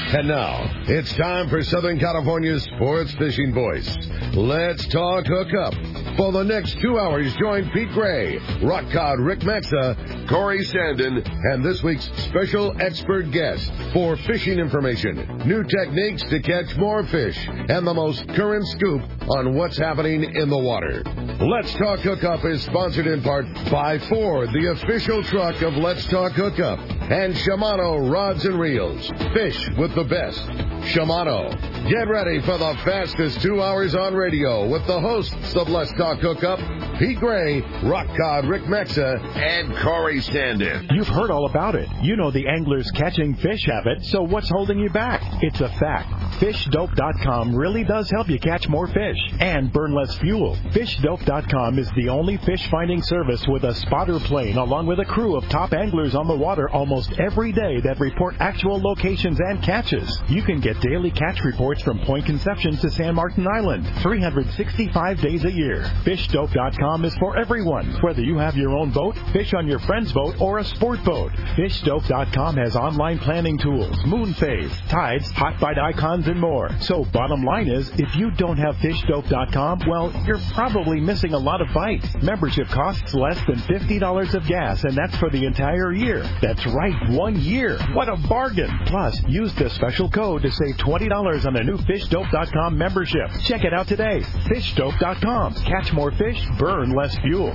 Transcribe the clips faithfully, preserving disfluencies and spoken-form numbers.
And now, it's time for Southern California's sports fishing voice. Let's talk hookup. For the next two hours, join Pete Gray, Rock Cod Rick Maxa, Corey Sandin, and this week's special expert guest for fishing information, new techniques to catch more fish, and the most current scoop on what's happening in the water. Let's Talk Hookup is sponsored in part by Ford, the official truck of Let's Talk Hookup, and Shimano Rods and Reels. Fish with the best. Shimano. Get ready for the fastest two hours on radio with the hosts of Let's Talk Hookup, Pete Gray, Rock Cod Rick Mexa, and Corey Sandin. You've heard all about it. You know the angler's catching fish habit, so what's holding you back? It's a fact. fish dope dot com really does help you catch more fish and burn less fuel. fish dope dot com is the only fish finding service with a spotter plane along with a crew of top anglers on the water almost every day that report actual locations and catches. You can get daily catch reports from Point Conception to San Martin Island, three hundred sixty-five days a year. fish dope dot com is for everyone, whether you have your own boat, fish on your friend's boat, or a sport boat. fish dope dot com has online planning tools, moon phase, tides, hot bite icons, and more. So bottom line is, if you don't have fish dope dot com, well, you're probably missing a lot of bites. Membership costs less than fifty dollars of gas, and that's for the entire year. That's right, one year. What a bargain. Plus, use the special code to save twenty dollars on a new fish dope dot com membership. Check it out today. fish dope dot com. Catch more fish, burn less fuel.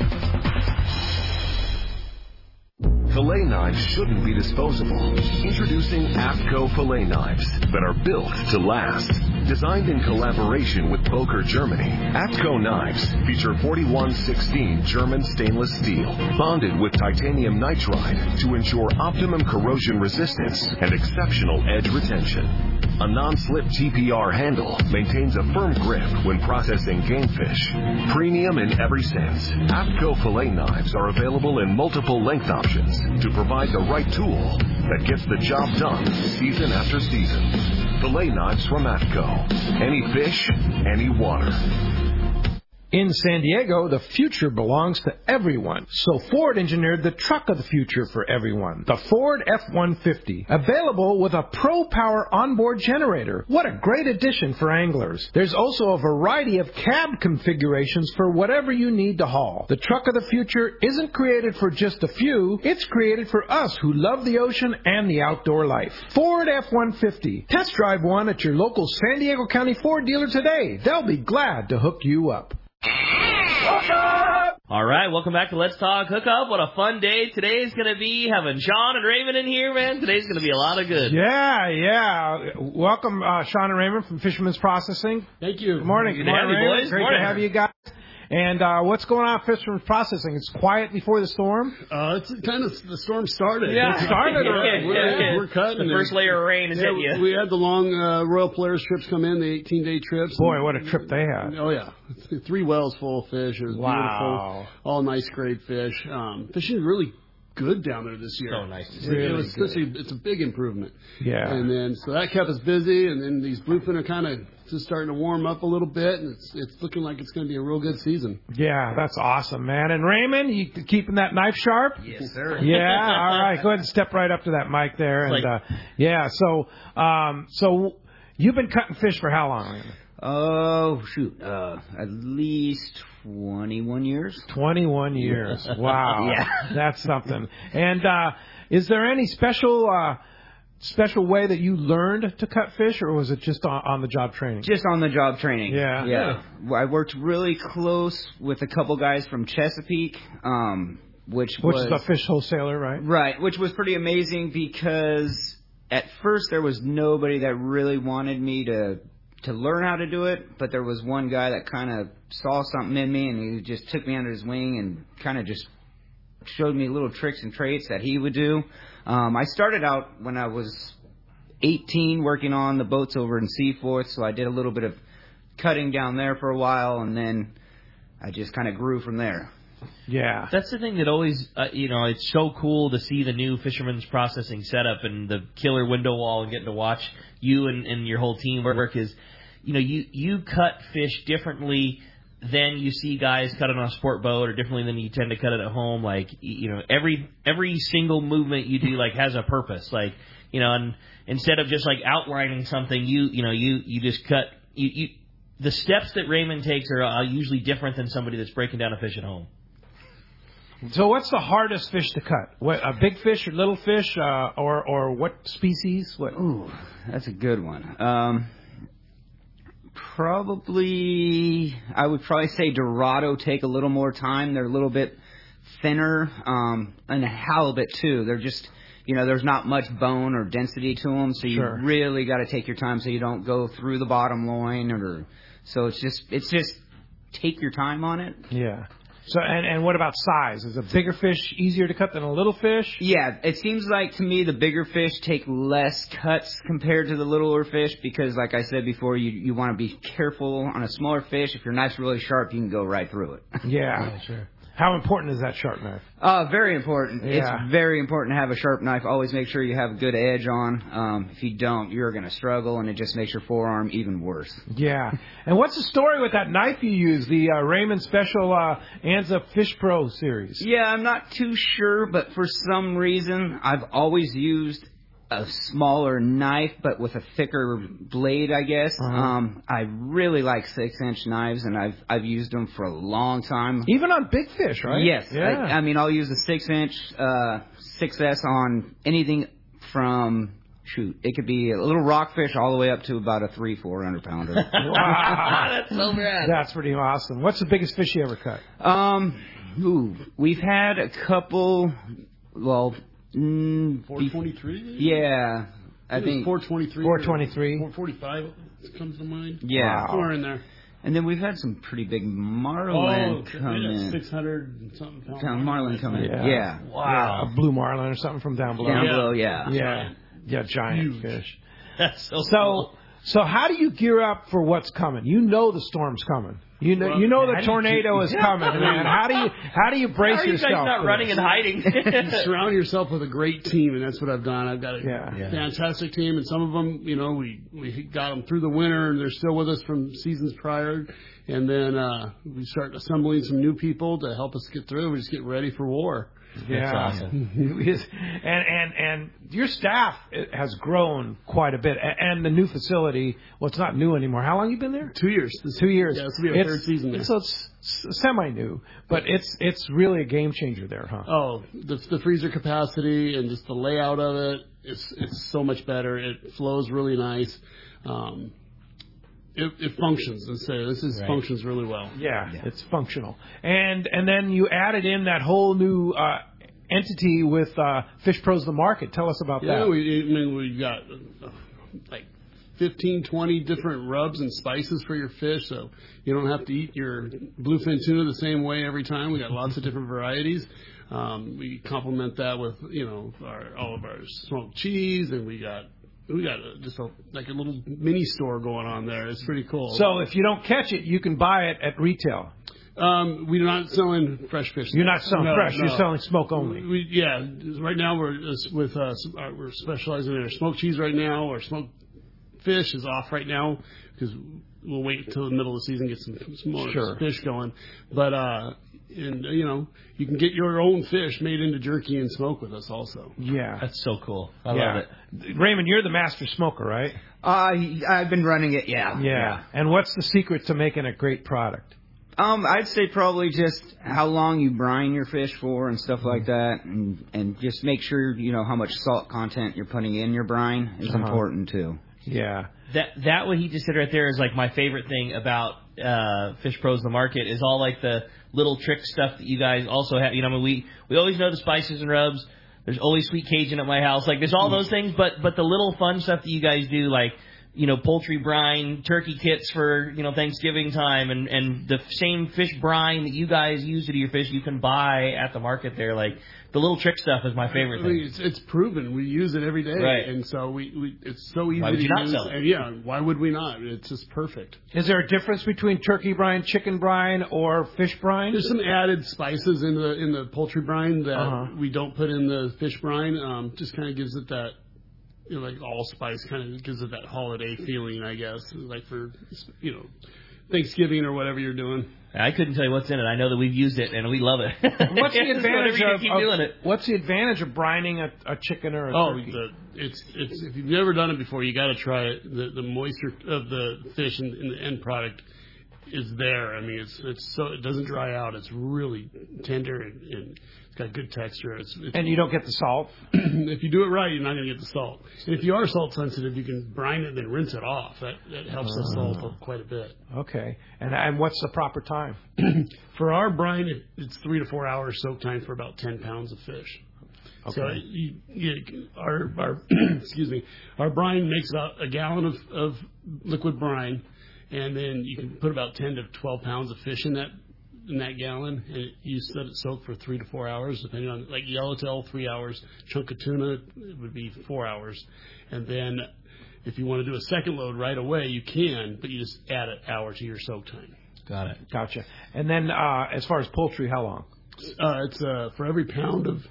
Fillet knives shouldn't be disposable. Introducing APCO fillet knives that are built to last. Designed in collaboration with Boker, Germany, APCO knives feature forty-one sixteen German stainless steel, bonded with titanium nitride to ensure optimum corrosion resistance and exceptional edge retention. A non-slip T P R handle maintains a firm grip when processing game fish. Premium in every sense, APCO fillet knives are available in multiple length options to provide the right tool that gets the job done season after season. Fillet knives from APCO. Any fish, any water. In San Diego, the future belongs to everyone. So Ford engineered the truck of the future for everyone, the Ford F one fifty, available with a Pro Power onboard generator. What a great addition for anglers. There's also a variety of cab configurations for whatever you need to haul. The truck of the future isn't created for just a few. It's created for us who love the ocean and the outdoor life. Ford F one fifty. Test drive one at your local San Diego County Ford dealer today. They'll be glad to hook you up. All right, welcome back to Let's Talk Hookup. What a fun day today's going to be, having Sean and Raymond in here, man. Today's going to be a lot of good. Yeah, yeah. Welcome, uh, Sean and Raymond from Fisherman's Processing. Thank you. Good morning. Good Good to morning, have you, Raymond. boys. Great Morning. to have you guys. And uh, what's going on at Fisherman's Processing? It's quiet before the storm? Uh, it's kind of, the storm started. Yeah, it started. Yeah, already. yeah, We're, yeah. we're cutting. The first layer of rain is yeah, hit you. We had the long uh, Royal Polaris trips come in, the eighteen-day trips. Boy, what a trip they had. Oh, yeah. Three wells full of fish. It was Wow. beautiful. All nice, great fish. Um, fishing really good down there this year. So nice to see. Really it Really was such a, it's a big improvement. Yeah. And then, so that kept us busy, and then these bluefin are kind of just starting to warm up a little bit, and it's it's looking like it's going to be a real good season. Yeah, that's awesome, man. And Raymond, you keeping that knife sharp? Yes, sir. Yeah, all right. Go ahead and step right up to that mic there. And Like- uh, yeah, so um, so you've been cutting fish for how long, Raymond? Oh, shoot. Uh, at least twenty-one years. twenty-one years. Wow. Yeah. That's something. And uh, is there any special uh, special way that you learned to cut fish, or was it just on, on the job training? Just on the job training. Yeah. Yeah. I worked really close with a couple guys from Chesapeake, um, which Which was... is a fish wholesaler, right? Right, which was pretty amazing because at first there was nobody that really wanted me to to learn how to do it, but there was one guy that kind of saw something in me, and he just took me under his wing and kind of just showed me little tricks and traits that he would do. Um, I started out when I was eighteen working on the boats over in Seaforth, so I did a little bit of cutting down there for a while, and then I just kind of grew from there. Yeah. That's the thing that always, uh, you know, it's so cool to see the new Fisherman's Processing setup and the killer window wall and getting to watch you and, and your whole team work is, you know, you, you cut fish differently than you see guys cut it on a sport boat or differently than you tend to cut it at home. Like, you know, every every single movement you do, like, has a purpose. Like, you know, and instead of just like outlining something, you you know, you you just cut you. you the steps that Raymond takes are uh, usually different than somebody that's breaking down a fish at home. So what's the hardest fish to cut? What, a big fish or little fish, uh, or or what species? What? Ooh, that's a good one. Um, probably, I would probably say Dorado take a little more time. They're a little bit thinner, um, and a halibut too. They're just, you know, there's not much bone or density to them, so you Sure. really got to take your time so you don't go through the bottom loin, or so it's just it's just take your time on it. Yeah. So and, and what about size? Is a bigger fish easier to cut than a little fish? Yeah, it seems like to me the bigger fish take less cuts compared to the littler fish because, like I said before, you you want to be careful on a smaller fish. If your knife's really sharp, you can go right through it. Yeah. yeah sure. How important is that sharp knife? Uh, very important. Yeah. It's very important to have a sharp knife. Always make sure you have a good edge on. Um, if you don't, you're going to struggle, and it just makes your forearm even worse. Yeah. And what's the story with that knife you use, the uh, Raymond Special uh, Anza Fish Pro series? Yeah, I'm not too sure, but for some reason, I've always used a smaller knife, but with a thicker blade, I guess. Uh-huh. Um, I really like six-inch knives, and I've I've used them for a long time. Even on big fish, right? Yes. Yeah. I, I mean, I'll use a six-inch uh, six S on anything from, shoot, it could be a little rockfish all the way up to about a three, four hundred pounder. Wow. That's so rad. That's pretty awesome. What's the biggest fish you ever cut? Um, ooh, we've had a couple, well... Mm, four twenty-three? Yeah, I, I think four twenty-three. four twenty-three. four forty-five comes to mind. Yeah, wow. Somewhere in there. And then we've had some pretty big marlin oh, come yeah, in. six hundred and something pound. Pound marlin come in. Yeah. Yeah. Wow. Yeah, a blue marlin or something from down below. Down Yeah. below, yeah. Yeah. Yeah, giant Huge. fish. That's so, So, cool. so how do you gear up for what's coming? You know the storm's coming. You know, Well, you know how the do you tornado keep- is coming, man. How do you, how do you brace How are you yourself? guys not for running this? and hiding? You surround yourself with a great team, and that's what I've done. I've got a Yeah. Yeah. fantastic team, and some of them, you know, we we got them through the winter, and they're still with us from seasons prior. And then uh, we start assembling some new people to help us get through. We just get ready for war. Yeah. That's awesome. It is- and and and your staff has grown quite a bit, A- and the new facility. Well, it's not new anymore. How long you been there? Two years. This, Two years. Yeah, this will be our It's- third season there. So it's semi new, but it's it's really a game changer there, huh? Oh, the, the freezer capacity and just the layout of it, it's it's so much better. It flows really nice. Um, it, it functions. Let's say this is Right. functions really well. Yeah, it's functional. And and then you added in that whole new uh, entity with uh, Fish Pros the Market. Tell us about Yeah, that. we I mean we've got uh, like fifteen, twenty different rubs and spices for your fish, so you don't have to eat your bluefin tuna the same way every time. We got lots of different varieties. Um, we complement that with you know our, all of our smoked cheese, and we got we got a, just a, like a little mini store going on there. It's pretty cool. So if you don't catch it, you can buy it at retail. Um, we're not selling fresh fish. You're not selling No, fresh. no. You're selling smoke only. We, yeah, right now we're uh, with uh, s- uh, we're specializing in our smoked cheese right now. Our smoked fish is off right now because we'll wait until the middle of the season get some, some more Sure. fish going. But uh, and uh, you know you can get your own fish made into jerky and smoke with us also. Yeah. That's so cool. I yeah. love it. Raymond, you're the master smoker, right? Uh, I've been running it, yeah. Yeah. And what's the secret to making a great product? Um, I'd say probably just how long you brine your fish for and stuff like that, and and just make sure you know how much salt content you're putting in your brine is Uh-huh. important too. Yeah. That that what he just said right there is like my favorite thing about uh, Fish Pros the Market is all like the little trick stuff that you guys also have. You know, I mean, we we always know the spices and rubs. There's always sweet Cajun at my house. Like there's all those things, but but the little fun stuff that you guys do, like you know, poultry brine, turkey kits for, you know, Thanksgiving time, and, and the same fish brine that you guys use to your fish, you can buy at the market there. Like, the little trick stuff is my favorite I mean, thing. it's, it's proven. We use it every day. Right. And so we, we it's so easy Why would to you not use. sell it? And yeah, why would we not? It's just perfect. Is there a difference between turkey brine, chicken brine, or fish brine? There's some added spices in the in the poultry brine that Uh-huh. we don't put in the fish brine. Um, just kind of gives it that, you know, like allspice kind of gives it that holiday feeling, I guess. Like for, you know, Thanksgiving or whatever you're doing. I couldn't tell you what's in it. I know that we've used it and we love it. What's the advantage of, keep of doing it. What's the advantage of brining a, a chicken or a oh, turkey? the, it's it's if you've never done it before, you got to try it. The the moisture of the fish in, in the end product is there. I mean, it's it's so it doesn't dry out. It's really tender and, and it's got good texture. It's, it's and you don't get the salt. If you do it right, you're not going to get the salt. And if you are salt sensitive, you can brine it and then rinse it off. That that helps the salt up quite a bit. Okay. And and what's the proper time? For our brine, it, it's three to four hours soak time for about ten pounds of fish. Okay. So you, you, our our excuse me, our brine makes about a gallon of, of liquid brine, and then you can put about ten to twelve pounds of fish in that in that gallon, and it, you let it soak for three to four hours, depending on, like yellowtail, three hours, chunk of tuna, it would be four hours, and then if you want to do a second load right away, you can, but you just add an hour to your soak time. Got it. Gotcha. And then uh, as far as poultry, how long? Uh, it's uh, for every pound of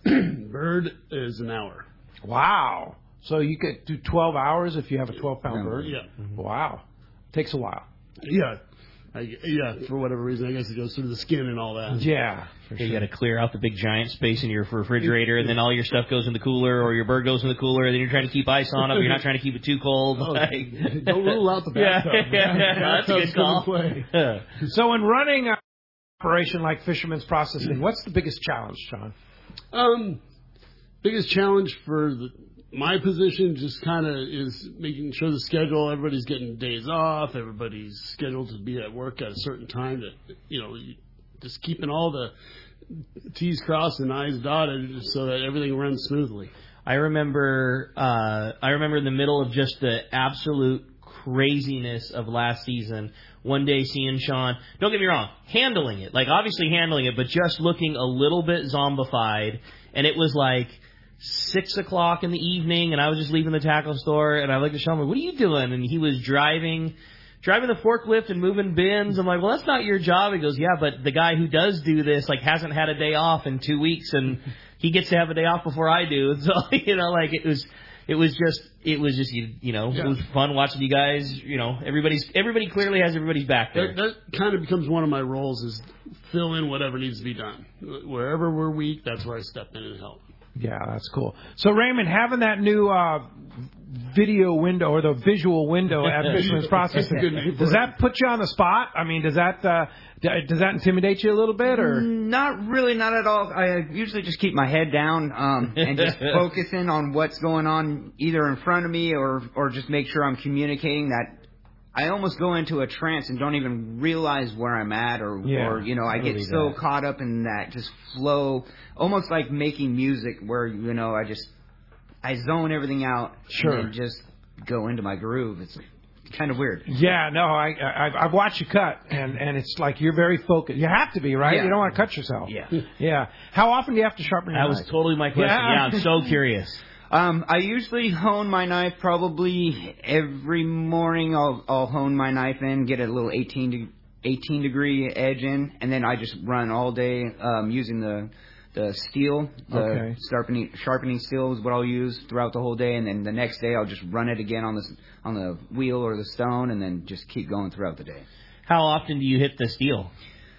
bird is an hour. Wow. So you could do twelve hours if you have a twelve pound bird? Yeah. Wow. Takes a while. Yeah. I, yeah, for whatever reason, I guess it goes through the skin and all that. Yeah. You sure. got to clear out the big giant space in your refrigerator, and then all your stuff goes in the cooler, or your bird goes in the cooler, and then you're trying to keep ice on it, but you're not trying to keep it too cold. Oh, like, don't rule out the bathtub. Yeah, yeah, that's a good call. So in running an operation like Fisherman's Processing, what's the biggest challenge, John? Um, biggest challenge for the, my position just kind of is making sure the schedule, everybody's getting days off, everybody's scheduled to be at work at a certain time, that, you know, just keeping all the T's crossed and I's dotted so that everything runs smoothly. I remember, uh, I remember in the middle of just the absolute craziness of last season, one day seeing Sean, don't get me wrong, handling it, like obviously handling it, but just looking a little bit zombified, and it was like six o'clock in the evening, and I was just leaving the tackle store, and I looked at Sean, like, what are you doing? And he was driving, driving the forklift and moving bins. I'm like, well, that's not your job. He goes, yeah, but the guy who does do this, like, hasn't had a day off in two weeks, and he gets to have a day off before I do. And so, you know, like, it was, it was just, it was just, you, you know, yeah. It was fun watching you guys, you know, everybody's, everybody clearly has everybody's back there. That, that kind of becomes one of my roles, is fill in whatever needs to be done. Wherever we're weak, that's where I step in and help. Yeah, that's cool. So, Raymond, having that new uh, video window or the visual window at Fisherman's Processing, does that put you on the spot? I mean, does that uh, does that intimidate you a little bit, or not really? Not at all. I usually just keep my head down um, and just focusing on what's going on either in front of me or or just make sure I'm communicating that. I almost go into a trance and don't even realize where I'm at, or, yeah, or you know, I get so that. caught up in that just flow, almost like making music where, you know, I just, I zone everything out sure. and then just go into my groove. It's kind of weird. Yeah, no, I, I, I've watched you cut, and, and it's like you're very focused. You have to be, right? Yeah. You don't want to cut yourself. Yeah. Yeah. How often do you have to sharpen your That knife? was totally my question. Yeah, yeah I'm so curious. Um, I usually hone my knife probably every morning. I'll I'll hone my knife in, get a little eighteen, de- eighteen degree edge in, and then I just run all day um, using the the steel. The okay. sharpening sharpening steel is what I'll use throughout the whole day, and then the next day I'll just run it again on the on the wheel or the stone, and then just keep going throughout the day. How often do you hit the steel?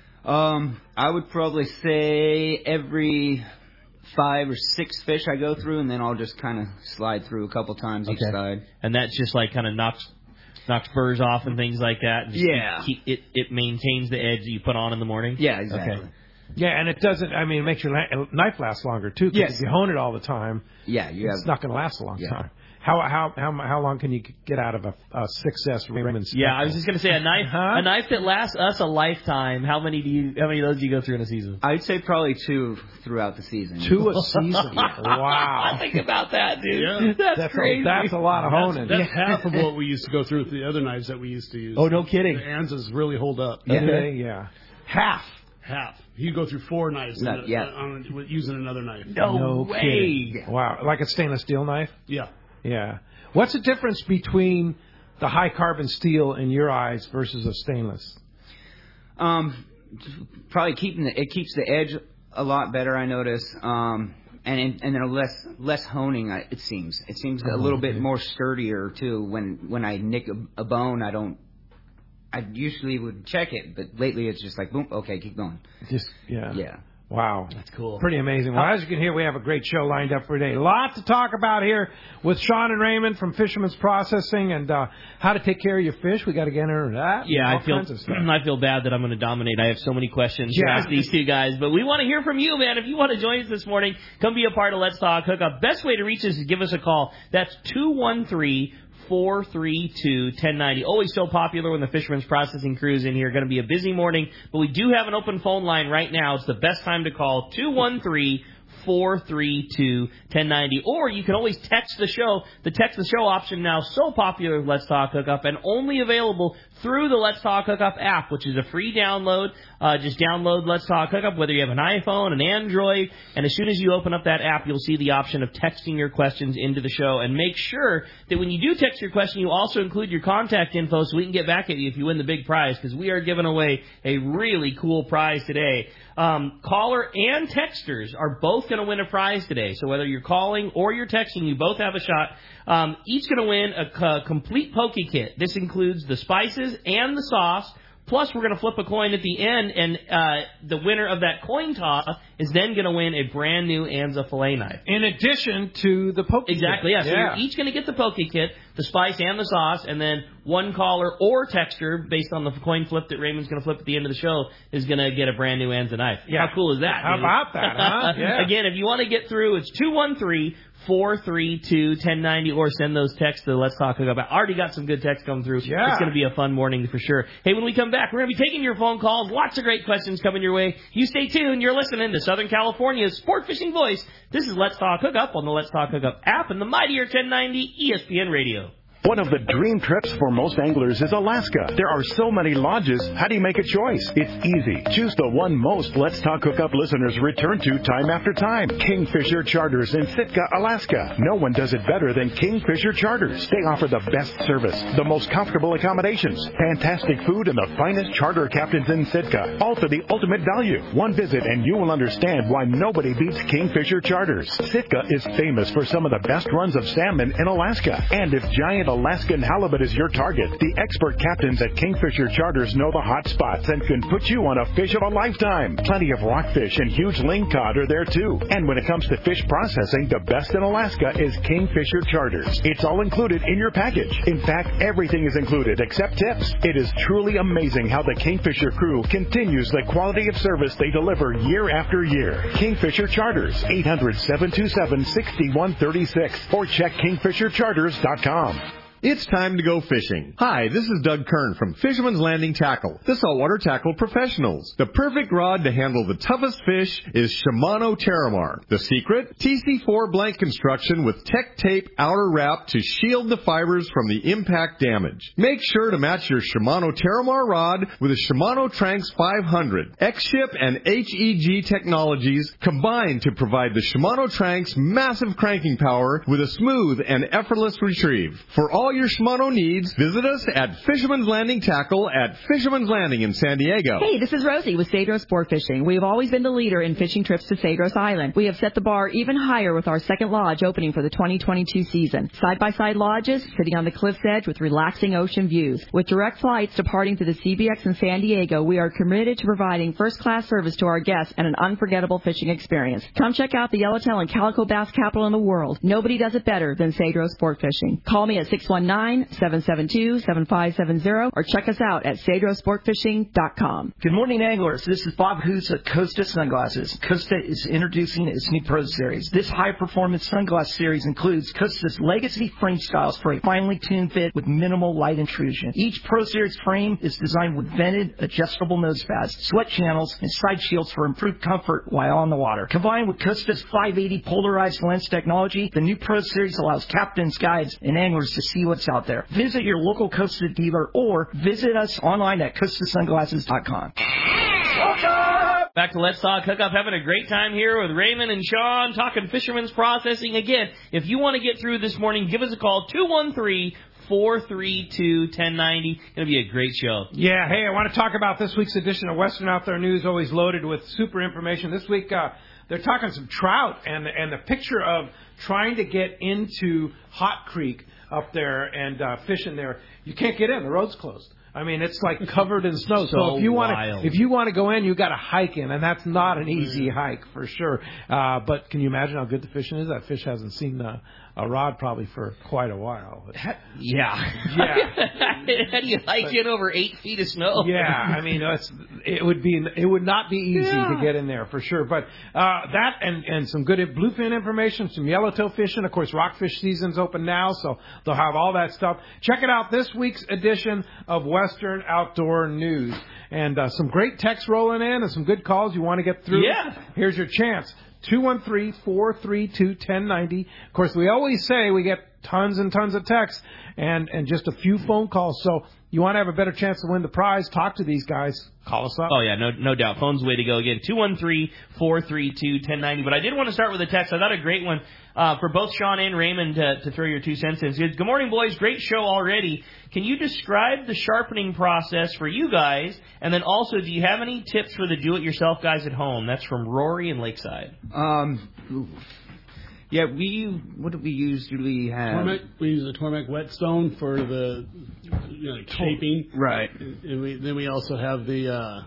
Um, I would probably say every five or six fish I go through, and then I'll just kind of slide through a couple times okay. each side. And that's just like kind of knocks knocks burrs off and things like that. And just yeah. Keep, keep, it it maintains the edge that you put on in the morning. Yeah, exactly. Okay. Yeah, and it doesn't. I mean, it makes your la- knife last longer too. Because yes. if you hone it all the time, yeah, you it's have, not going to last a long yeah. time. How how how how long can you get out of a, a six S Raymond? Yeah, I was just gonna say a knife huh? a knife that lasts us a lifetime. How many do you how many of those do you go through in a season? I'd say probably two throughout the season. Two a season. Wow. Think about that, dude. Yeah. That's, that's crazy. A, that's a lot of honing. That's, that's half of what we used to go through with the other knives that we used to use. Oh, no kidding. The Anzas really hold up. Yeah, okay. yeah. Half. Half. You go through four knives no, a, yeah. on, on, using another knife. No, no way. Kidding. Wow. Like a stainless steel knife? Yeah. Yeah. What's the difference between the high carbon steel in your eyes versus a stainless? Um, probably keeping the, it keeps the edge a lot better, I notice. Um, and and then less less honing. It seems it seems oh, a little bit okay. more sturdier too. When when I nick a, a bone, I don't I usually would check it, but lately it's just like, boom, okay, keep going. Just, yeah. Yeah. Wow. That's cool. Pretty amazing. Well, as you can hear, we have a great show lined up for today. Lots to talk about here with Sean and Raymond from Fisherman's Processing and uh, how to take care of your fish. We got to get into that. Yeah, All I feel kinds of stuff. I feel bad that I'm going to dominate. I have so many questions Yeah. to ask these two guys, but we want to hear from you, man. If you want to join us this morning, come be a part of Let's Talk Hookup. Best way to reach us is give us a call. That's two one three, four three two, one zero nine zero. Always so popular when the Fisherman's Processing crew is in here. Going to be a busy morning, but we do have an open phone line right now. It's the best time to call, two one three, four three two, one zero nine zero. Or you can always text the show. The text the show option now so popular with Let's Talk Hookup and only available through the Let's Talk Hookup app, which is a free download. Uh, just download Let's Talk Hookup, whether you have an iPhone, an Android, and as soon as you open up that app, you'll see the option of texting your questions into the show. And make sure that when you do text your question, you also include your contact info so we can get back at you if you win the big prize, because we are giving away a really cool prize today. Um, caller and texters are both going to win a prize today. So whether you're calling or you're texting, you both have a shot. Um, each going to win a, a complete poke kit. This includes the spices and the sauce. Plus, we're going to flip a coin at the end, and uh, the winner of that coin toss is then going to win a brand new Anza fillet knife. In addition to the poke Exactly, kit. yeah. So yeah. you're each going to get the poke kit, the spice and the sauce, and then one caller or texter, based on the coin flip that Raymond's going to flip at the end of the show, is going to get a brand new Anza knife. Yeah. How cool is that? How dude? about that, huh? Yeah. Again, if you want to get through, it's two one three, four three two, one zero nine zero, or send those texts to Let's Talk Hookup. I already got some good texts coming through. Yeah. It's going to be a fun morning for sure. Hey, when we come back, we're going to be taking your phone calls. Lots of great questions coming your way. You stay tuned. You're listening to Southern California's sport fishing voice. This is Let's Talk Hookup on the Let's Talk Hookup app and the mightier ten ninety E S P N Radio. One of the dream trips for most anglers is Alaska. There are so many lodges. How do you make a choice? It's easy. Choose the one most Let's Talk Hookup listeners return to time after time. Kingfisher Charters in Sitka, Alaska. No one does it better than Kingfisher Charters. They offer the best service, the most comfortable accommodations, fantastic food, and the finest charter captains in Sitka. All for the ultimate value. One visit and you will understand why nobody beats Kingfisher Charters. Sitka is famous for some of the best runs of salmon in Alaska. And if giant Alaskan halibut is your target, the expert captains at Kingfisher Charters know the hot spots and can put you on a fish of a lifetime. Plenty of rockfish and huge lingcod are there too. And when it comes to fish processing, the best in Alaska is Kingfisher Charters. It's all included in your package. In fact, everything is included except tips. It is truly amazing how the Kingfisher crew continues the quality of service they deliver year after year. Kingfisher Charters, eight hundred, seven two seven, six one three six, or check kingfisher charters dot com. It's time to go fishing. Hi, this is Doug Kern from Fisherman's Landing Tackle, the saltwater tackle professionals. The perfect rod to handle the toughest fish is Shimano Terramar. The secret? T C four blank construction with Tech Tape outer wrap to shield the fibers from the impact damage. Make sure to match your Shimano Terramar rod with a Shimano Tranx five hundred. X-Ship and H E G technologies combine to provide the Shimano Tranx massive cranking power with a smooth and effortless retrieve. For all your Shimano needs, visit us at Fisherman's Landing Tackle at Fisherman's Landing in San Diego. Hey, this is Rosie with Cedros Sport Fishing. We have always been the leader in fishing trips to Cedros Island. We have set the bar even higher with our second lodge opening for the twenty twenty-two season. Side-by-side lodges sitting on the cliff's edge with relaxing ocean views. With direct flights departing to the C B X in San Diego, we are committed to providing first-class service to our guests and an unforgettable fishing experience. Come check out the yellowtail and calico bass capital in the world. Nobody does it better than Cedros Sport Fishing. Call me at six one nine, seven seven two, seven five seven zero or check us out at cedros sport fishing dot com. Good morning, anglers. This is Bob Hoos at Costa Sunglasses. Costa is introducing its new Pro Series. This high-performance sunglass series includes Costa's legacy frame styles for a finely tuned fit with minimal light intrusion. Each Pro Series frame is designed with vented, adjustable nose pads, sweat channels, and side shields for improved comfort while on the water. Combined with Costa's five eighty polarized lens technology, the new Pro Series allows captains, guides, and anglers to see what's out there. Visit your local Costa dealer or visit us online at costa sunglasses dot com. Back to Let's Talk Hookup, having a great time here with Raymond and Sean, talking Fisherman's Processing. Again, if you want to get through this morning, give us a call, two one three, four three two, one zero nine zero. It'll be a great show. Yeah, hey, I want to talk about this week's edition of Western Out There News, always loaded with super information. This week, uh, they're talking some trout, and, and the picture of trying to get into Hot Creek up there and uh, fishing there. You can't get in. The road's closed. I mean, it's like covered in snow. So, So if you want wild. to, if you want to go in, you got to hike in, and that's not an easy hike for sure. Uh, but can you imagine how good the fishing is? That fish hasn't seen uh, a rod probably for quite a while. Yeah. Yeah. How do you hike in over eight feet of snow? Yeah, I mean, it's, it would be, it would not be easy Yeah. to get in there for sure. But uh, that and, and some good bluefin information, some yellowtail fishing. Of course, rockfish season's open now, so they'll have all that stuff. Check it out, this week's edition of Western Outdoor News. And uh, some great texts rolling in and some good calls you want to get through. Yeah. Here's your chance. two one three, four three two, one zero nine zero. Of course, we always say we get tons and tons of texts and, and just a few phone calls. So you want to have a better chance to win the prize, talk to these guys. Call us up. Oh, yeah, no no doubt. Phone's the way to go. Again, two one three, four three two, one zero nine zero. But I did want to start with a text. I thought a great one uh, for both Sean and Raymond to, to throw your two cents in. Good morning, boys. Great show already. Can you describe the sharpening process for you guys? And then also, do you have any tips for the do-it-yourself guys at home? That's from Rory in Lakeside. Um, ooh. Yeah, we, what do we usually have? Tormek, we use a Tormek whetstone for the you know, like shaping. Right. And we, then we also have the uh,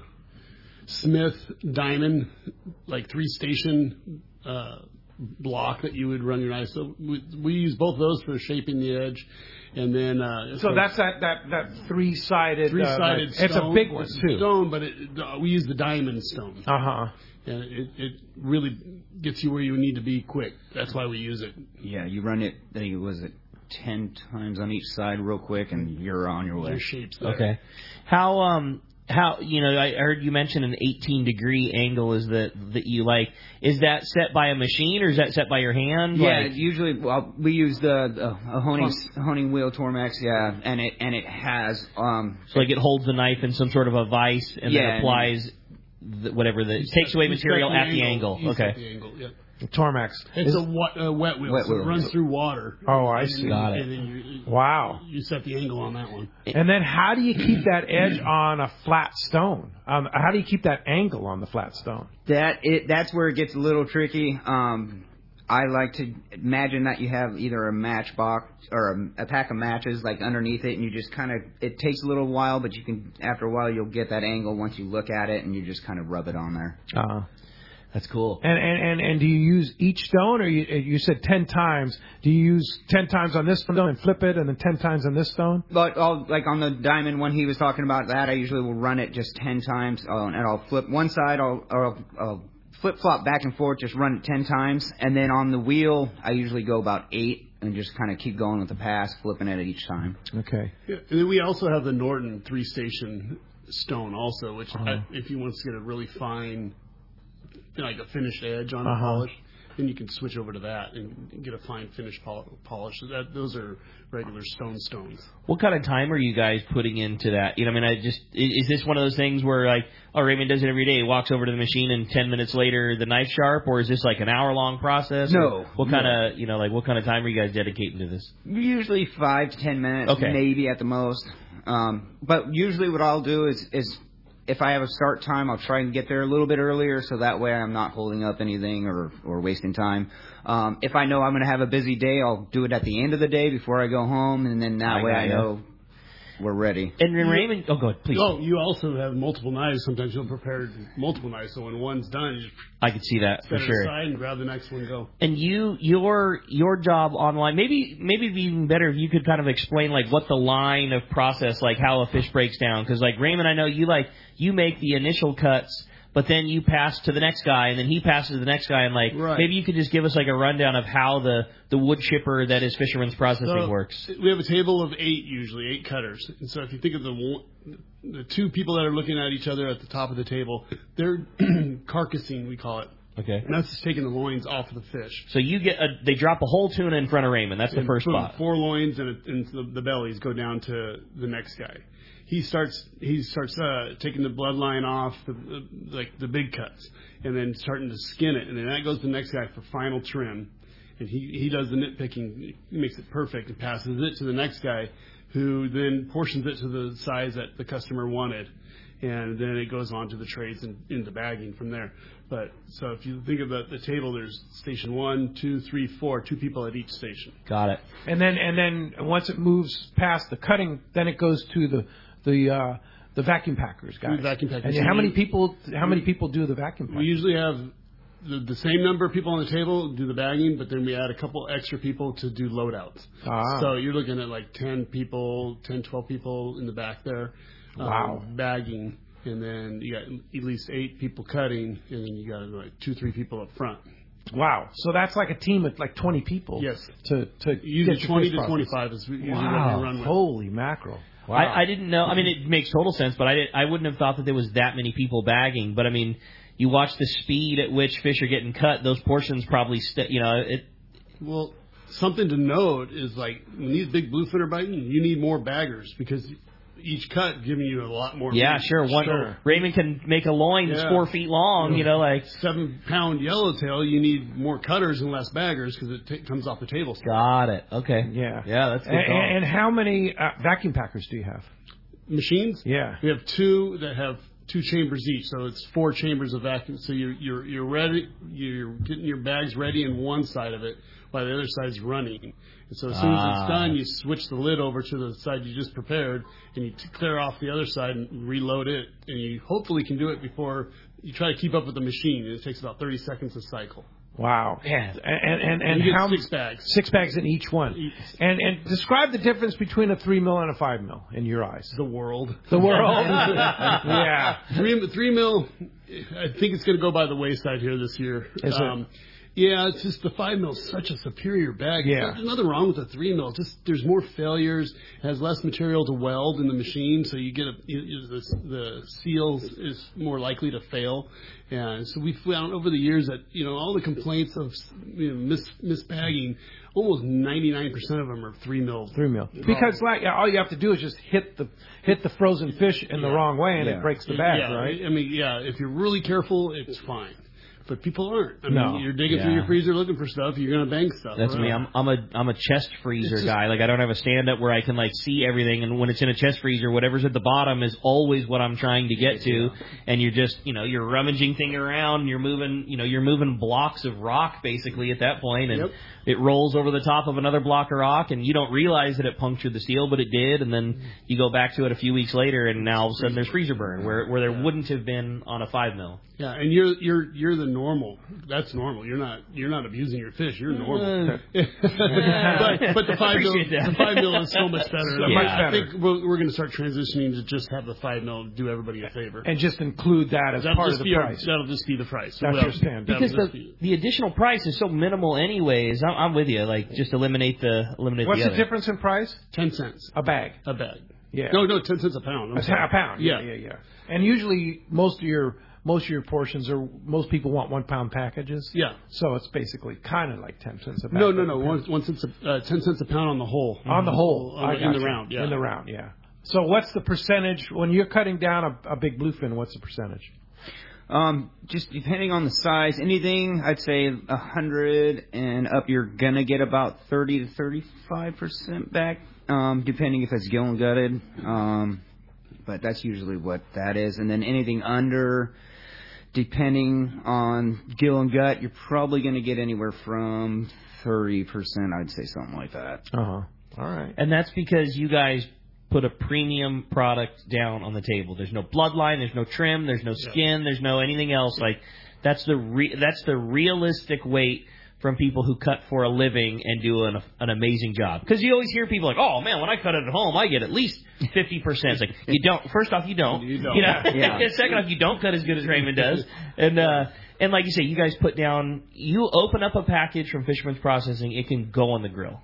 Smith Diamond, like three-station uh, block that you would run your knife. So we, we use both of those for shaping the edge. And then uh, So that's that, that, that three-sided... three-sided uh, stone. It's a big one, It's too. Stone, but it, we use the diamond stone. Uh-huh. And it, it really gets you where you need to be quick. That's why we use it. Yeah, you run it, I think it was it ten times on each side real quick, and you're on your way. Your shapes there. Okay. How, um, how, you know, I heard you mention an eighteen degree angle is the, that you like. Is that set by a machine or is that set by your hand? Yeah, Like, usually, well, we use the, the a honing, honing wheel Tormex, yeah, and it, and it has, um, so like it holds the knife in some sort of a vise and Yeah, then and- applies the, whatever the, takes away You set material the at the angle. You set Okay. the angle, yeah. Tormex. It's Is- a wet, uh, wet wheel, Wet so wheel. it runs through water. Oh, I And see. then- Got it. And then you, Wow. you set the angle on that one. And then how do you keep that edge on a flat stone? Um, how do you keep that angle on the flat stone? that, it, that's where it gets a little tricky. Um, I like to imagine that you have either a match box or a, a pack of matches like underneath it, and you just kind of, it takes a little while, but you can, after a while, you'll get that angle once you look at it, and you just kind of rub it on there. Uh, That's cool. and, and, and, and do you use each stone, or you, you said ten times? Do you use ten times on this stone and flip it, and then ten times on this stone? But I'll, like on the diamond one he was talking about, that I usually will run it just ten times, uh, and I'll flip one side, I'll, or I'll, I'll flip flop back and forth, just run it ten times, and then on the wheel I usually go about eight and just kind of keep going with the pass, flipping it each time. Okay. Yeah. And then we also have the Norton three-station stone also, which Uh-huh. uh, if you want to get a really fine, you know, like a finished edge on Uh-huh. a polish, then you can switch over to that and get a fine finished pol- polish. So that, those are regular stone stones. What kind of time are you guys putting into that? You know, I mean, I just is, is this one of those things where like, oh, Raymond does it every day, walks over to the machine, and ten minutes later the knife's sharp, or is this like an hour long process? No, Or what kind no. of you know like what kind of time are you guys dedicating to this? Usually five to ten minutes, Okay. maybe at the most. Um, but usually what I'll do is, is if I have a start time, I'll try and get there a little bit earlier, so that way I'm not holding up anything or, or wasting time. Um, if I know I'm going to have a busy day, I'll do it at the end of the day before I go home, and then that I way got I ya. know we're ready. And then Raymond, oh, go ahead, please. Oh, you also have multiple knives. Sometimes you'll prepare multiple knives, so when one's done, you just I could see that for set it sure. aside and grab the next one and go. And you, your your job online, maybe maybe it'd be even better if you could kind of explain like what the line of process, like how a fish breaks down. Because like Raymond, I know you like you make the initial cuts, but then you pass to the next guy, and then he passes to the next guy, and like Right. maybe you could just give us like a rundown of how the the wood chipper that is Fisherman's Processing So, works. We have a table of eight usually, eight cutters. And so if you think of the one, the two people that are looking at each other at the top of the table, they're carcassing, we call it. Okay. And that's just taking the loins off of the fish. So you get a, they drop a whole tuna in front of Raymond. That's the And first boom, spot. Four loins and, a, and the, the bellies go down to the next guy. He starts he starts uh, taking the bloodline off, the, the, like the big cuts, and then starting to skin it, and then that goes to the next guy for final trim. And he, he does the nitpicking, he makes it perfect, and passes it to the next guy, who then portions it to the size that the customer wanted, and then it goes on to the trays and into bagging from there. But so if you think of the, the table, there's station one, two, three, four, two people at each station. Got it. And then and then once it moves past the cutting, then it goes to the the uh, the vacuum packers guys. The vacuum packers. And how many people? How many people do the vacuum packers? We usually have the, the same number of people on the table do the bagging, but then we add a couple extra people to do loadouts. Ah. So you're looking at like ten people, ten, twelve people in the back there. Wow. Um, bagging, and then you got at least eight people cutting, and then you got like two, three people up front. Wow. So that's like a team of like twenty people. Yes. To to usually get twenty to to twenty-five is usually wow. what we run with. Holy mackerel. Wow. I, I didn't know. I mean, it makes total sense, but I did, I wouldn't have thought that there was that many people bagging. But I mean, you watch the speed at which fish are getting cut; those portions probably, st- you know, it. Well, something to note is like when these big bluefin are biting, you need more baggers because each cut giving you a lot more. Yeah, meat. sure. One Sure. Raymond can make a loin that's Yeah. four feet long. You know, like seven pound yellowtail, you need more cutters and less baggers because it t- comes off the table. Got it. Okay. Yeah. Yeah, that's good. And, and how many uh, vacuum packers do you have? Machines? Yeah. We have two that have two chambers each, so it's four chambers of vacuum. So you're you're you're ready. You're getting your bags ready in one side of it, while the other side's running. And so as soon as Ah. it's done, you switch the lid over to the side you just prepared, and you t- clear off the other side and reload it. And you hopefully can do it before you try to keep up with the machine. It takes about thirty seconds to cycle. Wow. Yeah. And and, and you get how six bags. Six bags in each one. Each. And and describe the difference between a three mil and a five mil in your eyes. The world. The world. Yeah. Three three mil. I think it's going to go by the wayside here this year. Is it? Um, Yeah, it's just the five mil is such a superior bag. Yeah. There's nothing wrong with the three mil. It's just there's more failures. It has less material to weld in the machine, so you get a you, you- the, the seal is more likely to fail. And so we found over the years that you know all the complaints of you know, mis misbagging, almost ninety-nine percent of them are three mil. Three mil. Because like all you have to do is just hit the hit the frozen fish in the Yeah. wrong way and Yeah. it breaks the bag, yeah, right? I mean, yeah, if you're really careful, it's fine. But people aren't. I No. mean, you're digging Yeah. through your freezer looking for stuff. You're going to bang stuff. That's right? me. I'm I'm a I'm a chest freezer It's just- guy. Like I don't have a stand up where I can like see everything, and when it's in a chest freezer, whatever's at the bottom is always what I'm trying to get to. And you're just you know you're rummaging thing around, and you're moving you know you're moving blocks of rock basically at that point, and Yep. it rolls over the top of another block of rock, and you don't realize that it punctured the seal, but it did. And then you go back to it a few weeks later, and now all of a sudden there's freezer burn where where there wouldn't have been on a five mil. Yeah, and you're you're you're the normal. That's normal. You're not you're not abusing your fish. You're normal. but but the five mil Appreciate that. the five mil is so much better. So I, much I better. think we're, we're going to start transitioning to just have the five mil do everybody a favor. And just include that as that'll part just of the be our- price. that'll just be the price. That's Well, your standard. that'll Because just the be- the additional price is so minimal anyways. I'm, I'm with you. Like just eliminate the eliminate What's the the other. difference in price? ten cents A bag. a bag. Yeah. No, no, ten cents a pound. I'm A, sorry. a pound. Yeah, Yeah. yeah, yeah. And usually most of your most of your portions are most people want one pound packages. Yeah. So it's basically kind of like ten cents a bag. No, no, no. One, one cents a, uh, ten cents a pound on the whole. On the whole, On I the- in got the you. round, yeah. In the round, yeah. So what's the percentage when you're cutting down a, a big bluefin? What's the percentage? Um, just depending on the size, anything I'd say a hundred and up, you're gonna get about thirty to thirty-five percent back, um, depending if it's gill and gutted. Um, but that's usually what that is. And then anything under, depending on gill and gut, you're probably gonna get anywhere from thirty percent. I'd say something like that. Uh huh. All right. And that's because you guys put a premium product down on the table. There's no bloodline, there's no trim, there's no skin, there's no anything else. Like that's the re- that's the realistic weight from people who cut for a living and do an, an amazing job. Because you always hear people like, oh man, when I cut it at home, I get at least fifty percent. It's like you don't. First off, you don't. You don't. You know. Yeah. Second off, you don't cut as good as Raymond does. And uh, and like you say, you guys put down. You open up a package from Fisherman's Processing, it can go on the grill.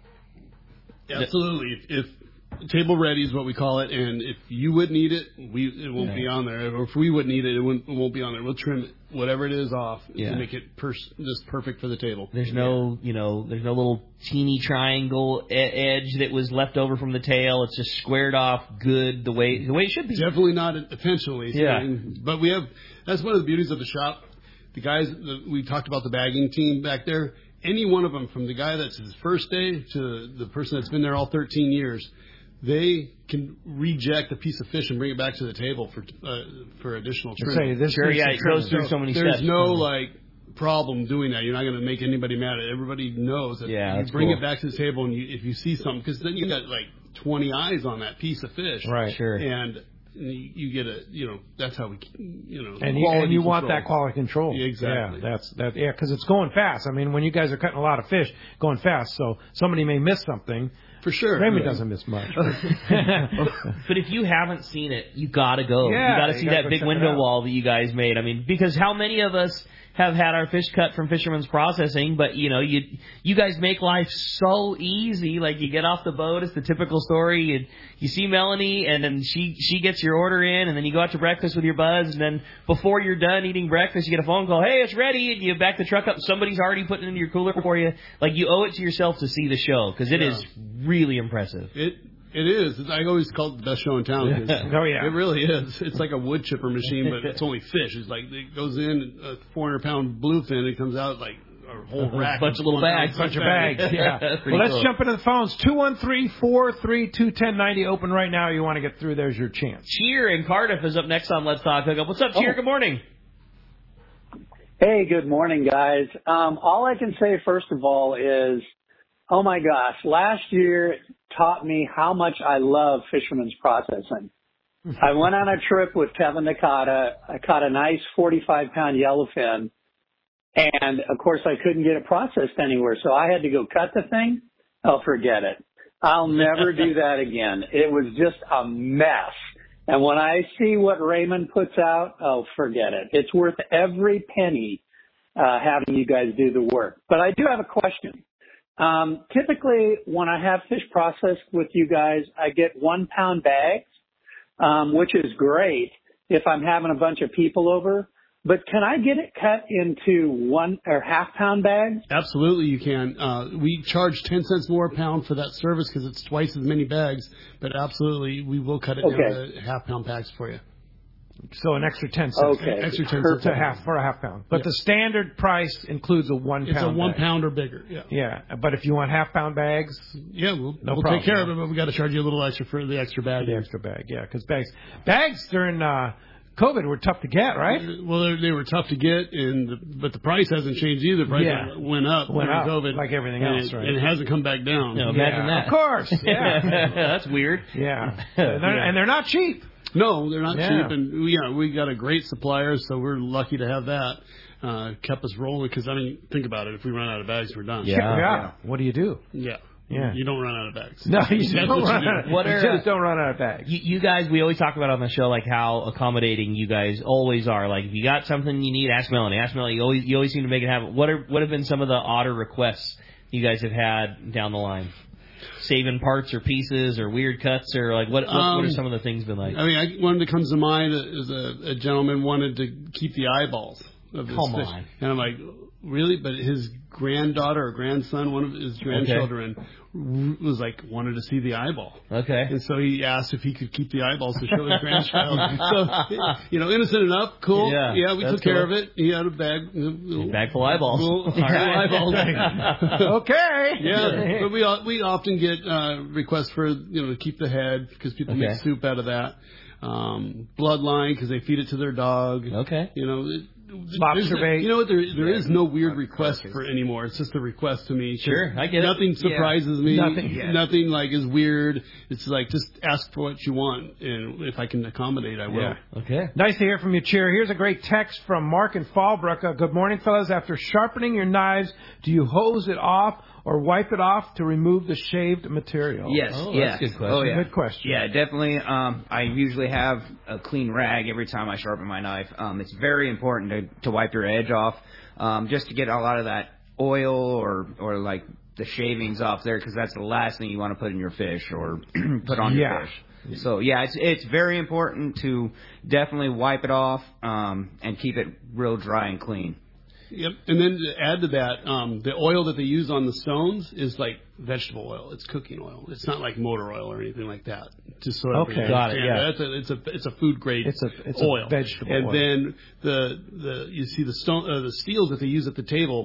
Absolutely. If, if table ready is what we call it, and if you wouldn't eat it, we it won't be on there. Or if we wouldn't eat it, it, wouldn't, it won't be on there. We'll trim it, whatever it is off Yeah. to make it pers- just perfect for the table. There's no, you know, there's no little teeny triangle e- edge that was left over from the tail. It's just squared off, good, the way the way it should be. Definitely not intentionally. Yeah. And- but we have, that's one of the beauties of the shop. The guys, the, we talked about the bagging team back there. Any one of them, from the guy that's his first day to the person that's been there all thirteen years, they can reject a piece of fish and bring it back to the table for uh, for additional trim. Say this Sure, needs yeah, some it goes trim. through so many There's steps. no like problem doing that. You're not going to make anybody mad. Everybody knows that Yeah, you that's bring cool. it back to the table, and you, if you see something, because then you got like twenty eyes on that piece of fish. Right. Sure. And you, you get a, you know, that's how we, you know, and you, and you want control. that quality control. Yeah, exactly. Yeah, that's that. Yeah, because it's going fast. I mean, when you guys are cutting a lot of fish, going fast, so somebody may miss something. For sure. Raymond right. doesn't miss much. But if you haven't seen it, you gotta go. Yeah, you gotta see you gotta that go big check it window out. wall that you guys made. I mean, because how many of us have had our fish cut from Fisherman's Processing, but you know, you you guys make life so easy. Like you get off the boat, it's the typical story. You, you see Melanie, and then she she gets your order in, and then you go out to breakfast with your buds, and then before you're done eating breakfast, you get a phone call, hey, it's ready, and you back the truck up, somebody's already putting it into your cooler for you. Like you owe it to yourself to see the show, because it Yeah. is really impressive. It It is. I always call it the best show in town. 'Cause Oh, yeah. It really is. It's like a wood chipper machine, but it's only fish. It's like it goes in a four hundred pound bluefin. It comes out like a whole rack. Bunch of little bags. Bunch of bags. Yeah. Pretty Well, let's cool. jump into the phones. two one three, four three two, one zero nine zero. Open right now. You want to get through, there's your chance. Cheer in Cardiff is up next on Let's Talk Hookup. What's up, Cheer? Oh. Good morning. Hey, good morning, guys. Um, all I can say, first of all, is, oh my gosh, last year taught me how much I love Fisherman's Processing. I went on a trip with Kevin Nakata. I caught a nice forty-five pound yellowfin, and of course I couldn't get it processed anywhere, so I had to go cut the thing. Oh, forget it. I'll never do that again. It was just a mess. And when I see what Raymond puts out, oh, forget it. It's worth every penny uh, having you guys do the work. But I do have a question. Um, typically, when I have fish processed with you guys, I get one pound bags, um, which is great if I'm having a bunch of people over. But can I get it cut into one or half pound bags? Absolutely, you can. Uh, we charge ten cents more a pound for that service because it's twice as many bags. But absolutely, we will cut it Okay. down to half pound packs for you. So an extra ten cents. Okay. Extra ten Perfect. cents To half for a half pound. But Yeah. the standard price includes a one It's pound. a one bag. pound or bigger. Yeah. Yeah, but if you want half pound bags, Yeah, we'll, No we'll problem. take care of it, but we got to charge you a little extra for the extra bag. the extra bag. Yeah, because bags, bags during uh, COVID were tough to get, right? Well, they, they were tough to get, and the, but the price hasn't changed either. The price Yeah. went up Went during up, COVID, like everything and else, it, right? And it hasn't come back down. No, imagine Yeah, that. Of course. Yeah. That's weird. Yeah. And they're, and they're not cheap. No, they're not Yeah. cheap, and we, yeah, we got a great supplier, so we're lucky to have that. Uh, kept us rolling because I mean, think about it. If we run out of bags, we're done. Yeah. What do you do? yeah, Yeah. You don't run out of bags. No, you That's don't what you run do. out of, What you are, just don't run out of bags. You, you guys, we always talk about on the show, like how accommodating you guys always are. Like if you got something you need, ask Melanie. Ask Melanie. You always, you always seem to make it happen. What are, what have been some of the odder requests you guys have had down the line? Saving parts or pieces or weird cuts or like what? What, Um, what are some of the things been like? I mean, I, one that comes to mind is a, a gentleman wanted to keep the eyeballs of his Come fish, on. and I'm like, really? But his granddaughter or grandson, one of his grandchildren, was like wanted to see the eyeball. Okay. And so he asked if he could keep the eyeballs to show his grandchild. So, you know, innocent enough, cool. Yeah, Yeah, we that's took care cool. of it. He had a bag. A Bag full of eyeballs. Full, All full right. eyeballs. Okay. Yeah, but we we often get uh, requests for you know to keep the head because people Okay. make soup out of that. Um, bloodline because they feed it to their dog. Okay. You know, it, Lobster there's- bait. You know what? There there is no weird request for it anymore. It's just a request to me. Sure, I get it. Nothing surprises me. Nothing. Yeah. Nothing like is weird. It's like just ask for what you want, and if I can accommodate, I will. Yeah. Okay. Nice to hear from you, Cheer. Here's a great text from Mark in Fallbrook. Uh, Good morning, fellas. After sharpening your knives, do you hose it off or wipe it off to remove the shaved material? Yes, Oh, yeah. that's a good question. Oh, yeah. Good question. Yeah, definitely. Um, I usually have a clean rag every time I sharpen my knife. Um, it's very important to, to wipe your edge off, um, just to get a lot of that oil or, or like the shavings off there, because that's the last thing you want to put in your fish or put on Yeah. your fish. So yeah, it's it's very important to definitely wipe it off um, and keep it real dry and clean. Yep. And then to add to that, um, the oil that they use on the stones is like vegetable oil. It's cooking oil. It's not like motor oil or anything like that. Just so Okay. everybody Got it, understands yeah. that. It's a it's a it's a food grade It's a it's a oil. vegetable and oil. then the the you see the stone uh, the steels that they use at the table.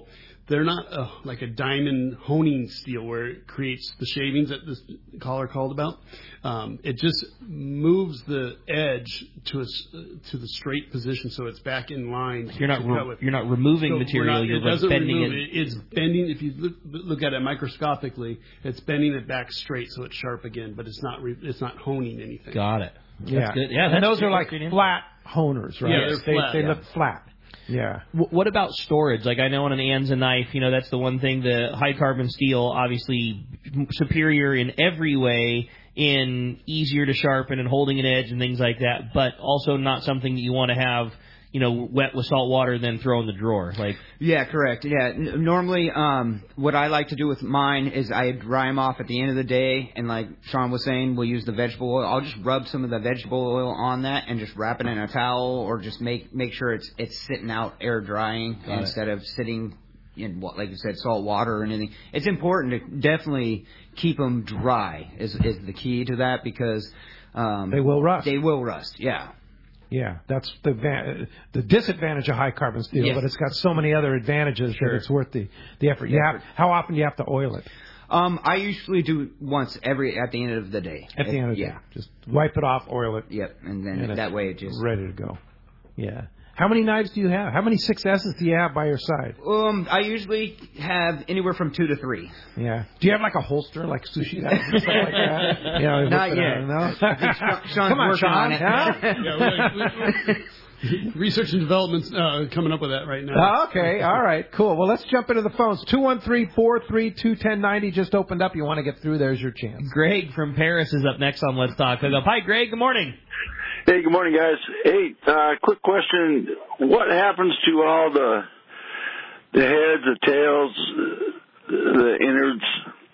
they're not uh, like a diamond honing steel where it creates the shavings that this caller called about. Um, it just moves the edge to a, to the straight position, so it's back in line. You're not re- you're not removing so material. Not, you're it doesn't bending remove it. it. It's bending. If you look, look at it microscopically, it's bending it back straight, so it's sharp again. But it's not re- it's not honing anything. Got it. Yeah. That's good. Yeah, and that's those good. are like flat honers, right? Yeah, they're they, flat, they yeah. look flat. Yeah. W- what about storage? Like I know on an Anza knife, you know, that's the one thing. The high carbon steel, obviously superior in every way, in easier to sharpen and holding an edge and things like that, but also not something that you want to have, you know, wet with salt water and then throw in the drawer. Like Yeah, correct. Yeah, N- normally um, what I like to do with mine is I dry them off at the end of the day, and like Sean was saying, we'll use the vegetable oil. I'll just rub some of the vegetable oil on that and just wrap it in a towel, or just make make sure it's it's sitting out air drying Got instead it. of sitting in what, like you said, salt water or anything. It's important to definitely keep them dry is is the key to that, because um, they will rust. They will rust. Yeah. Yeah, that's the va- the disadvantage of high carbon steel, Yes. but it's got so many other advantages Sure. that it's worth the the effort. You have, how often do you have to oil it? Um, I usually do once every at the end of the day. At the end of the yeah. day, just wipe it off, oil it. Yep, and then and that it's way it just ready to go. Yeah. How many knives do you have? How many successes do you have by your side? Um, I usually have anywhere from two to three. Yeah. Do you have like a holster, like sushi knives and stuff like that? You know, Not whip it yet. out, no? Sean's Come on, working Sean. on it. Huh? Yeah, we- we- research and development's uh, coming up with that right now. Oh, okay. All right. Cool. Well, let's jump into the phones. two one three, four three two, one zero nine zero just opened up. You want to get through, there's your chance. Greg from Paris is up next on Let's Talk Hookup. Hi, Greg. Good morning. Hey, good morning, guys. Hey, uh, quick question. What happens to all the the heads, the tails, the innards?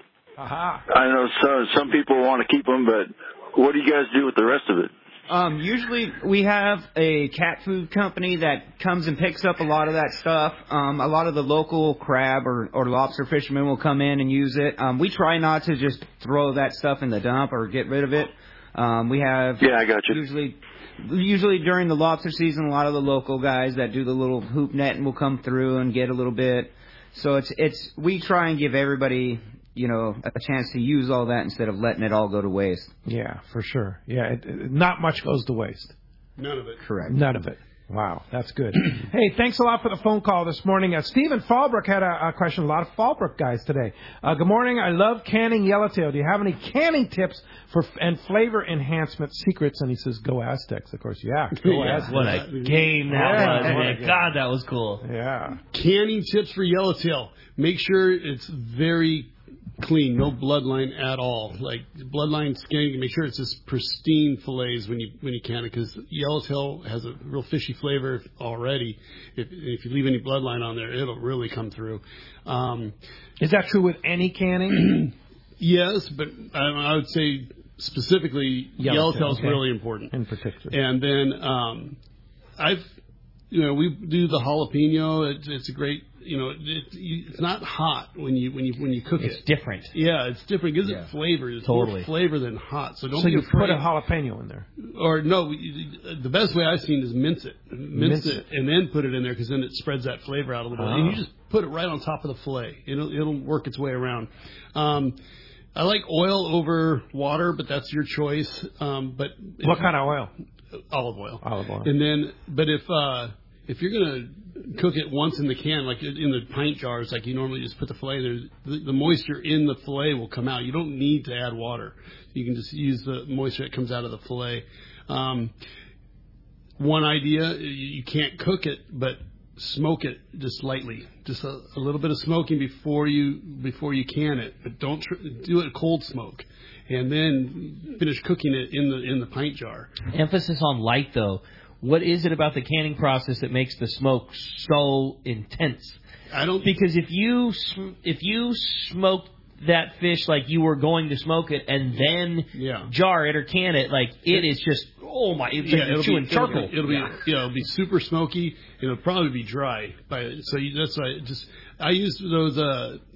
Aha. I know some, some people want to keep them, but what do you guys do with the rest of it? Um, usually we have a cat food company that comes and picks up a lot of that stuff. Um, a lot of the local crab or, or lobster fishermen will come in and use it. Um, we try not to just throw that stuff in the dump or get rid of it. Um, we have yeah, I got you. Usually, usually during the lobster season, a lot of the local guys that do the little hoop netting will come through and get a little bit. So it's it's we try and give everybody, you know, a chance to use all that instead of letting it all go to waste. Yeah, for sure. Yeah, it, it, not much goes to waste. None of it. Correct. None of it. Wow, that's good. Hey, thanks a lot for the phone call this morning. Uh, Stephen Fallbrook had a, a question. A lot of Fallbrook guys today. Uh, good morning. I love canning yellowtail. Do you have any canning tips for f- and flavor enhancement secrets? And he says, go Aztecs. Of course, yeah. Go Yeah. Aztecs. What a game that Yeah. was, man. God, that was cool. Yeah. Canning tips for yellowtail. Make sure it's very clean, no bloodline at all. Like bloodline skinning, make sure it's just pristine fillets when you when you can it, because yellowtail has a real fishy flavor already. If if you leave any bloodline on there, it'll really come through. Um, Is that true with any canning? yes, but I, I would say specifically yellowtail is okay. really important In particular. And then um, I've you know we do the jalapeno. It's, it's a great. You know, it, it's not hot when you when you when you cook It's it. different. Yeah, it's different. It gives Yeah. it flavor. It's Totally. more flavor than hot. So don't So be you afraid. put a jalapeno in there. Or no, the best way I've seen is mince it, mince, Mince it, and then put it in there, because then it spreads that flavor out a little bit. And you Oh. just put it right on top of the fillet. It'll it'll work its way around. Um, I like oil over water, but that's your choice. Um, but What kind of oil? Olive oil. Olive oil. And then, but if uh, if you're gonna cook it once in the can, like in the pint jars, like you normally just put the fillet there, the, the moisture in the fillet will come out. You don't need to add water. You can just use the moisture that comes out of the fillet. Um, one idea, you, you can't cook it, but smoke it just lightly, just a, a little bit of smoking before you before you can it, but don't tr- do it cold smoke, and then finish cooking it in the in the pint jar. Emphasis on light, though. What is it about the canning process that makes the smoke so intense? I don't because if you sm- if you smoke that fish like you were going to smoke it and then yeah. jar it or can it, like it is just oh my, it's yeah, like it'll chewing be, charcoal. It'll, it'll be yeah. you know, it'll be super smoky. It'll probably be dry. By so you, that's why it just I use those uh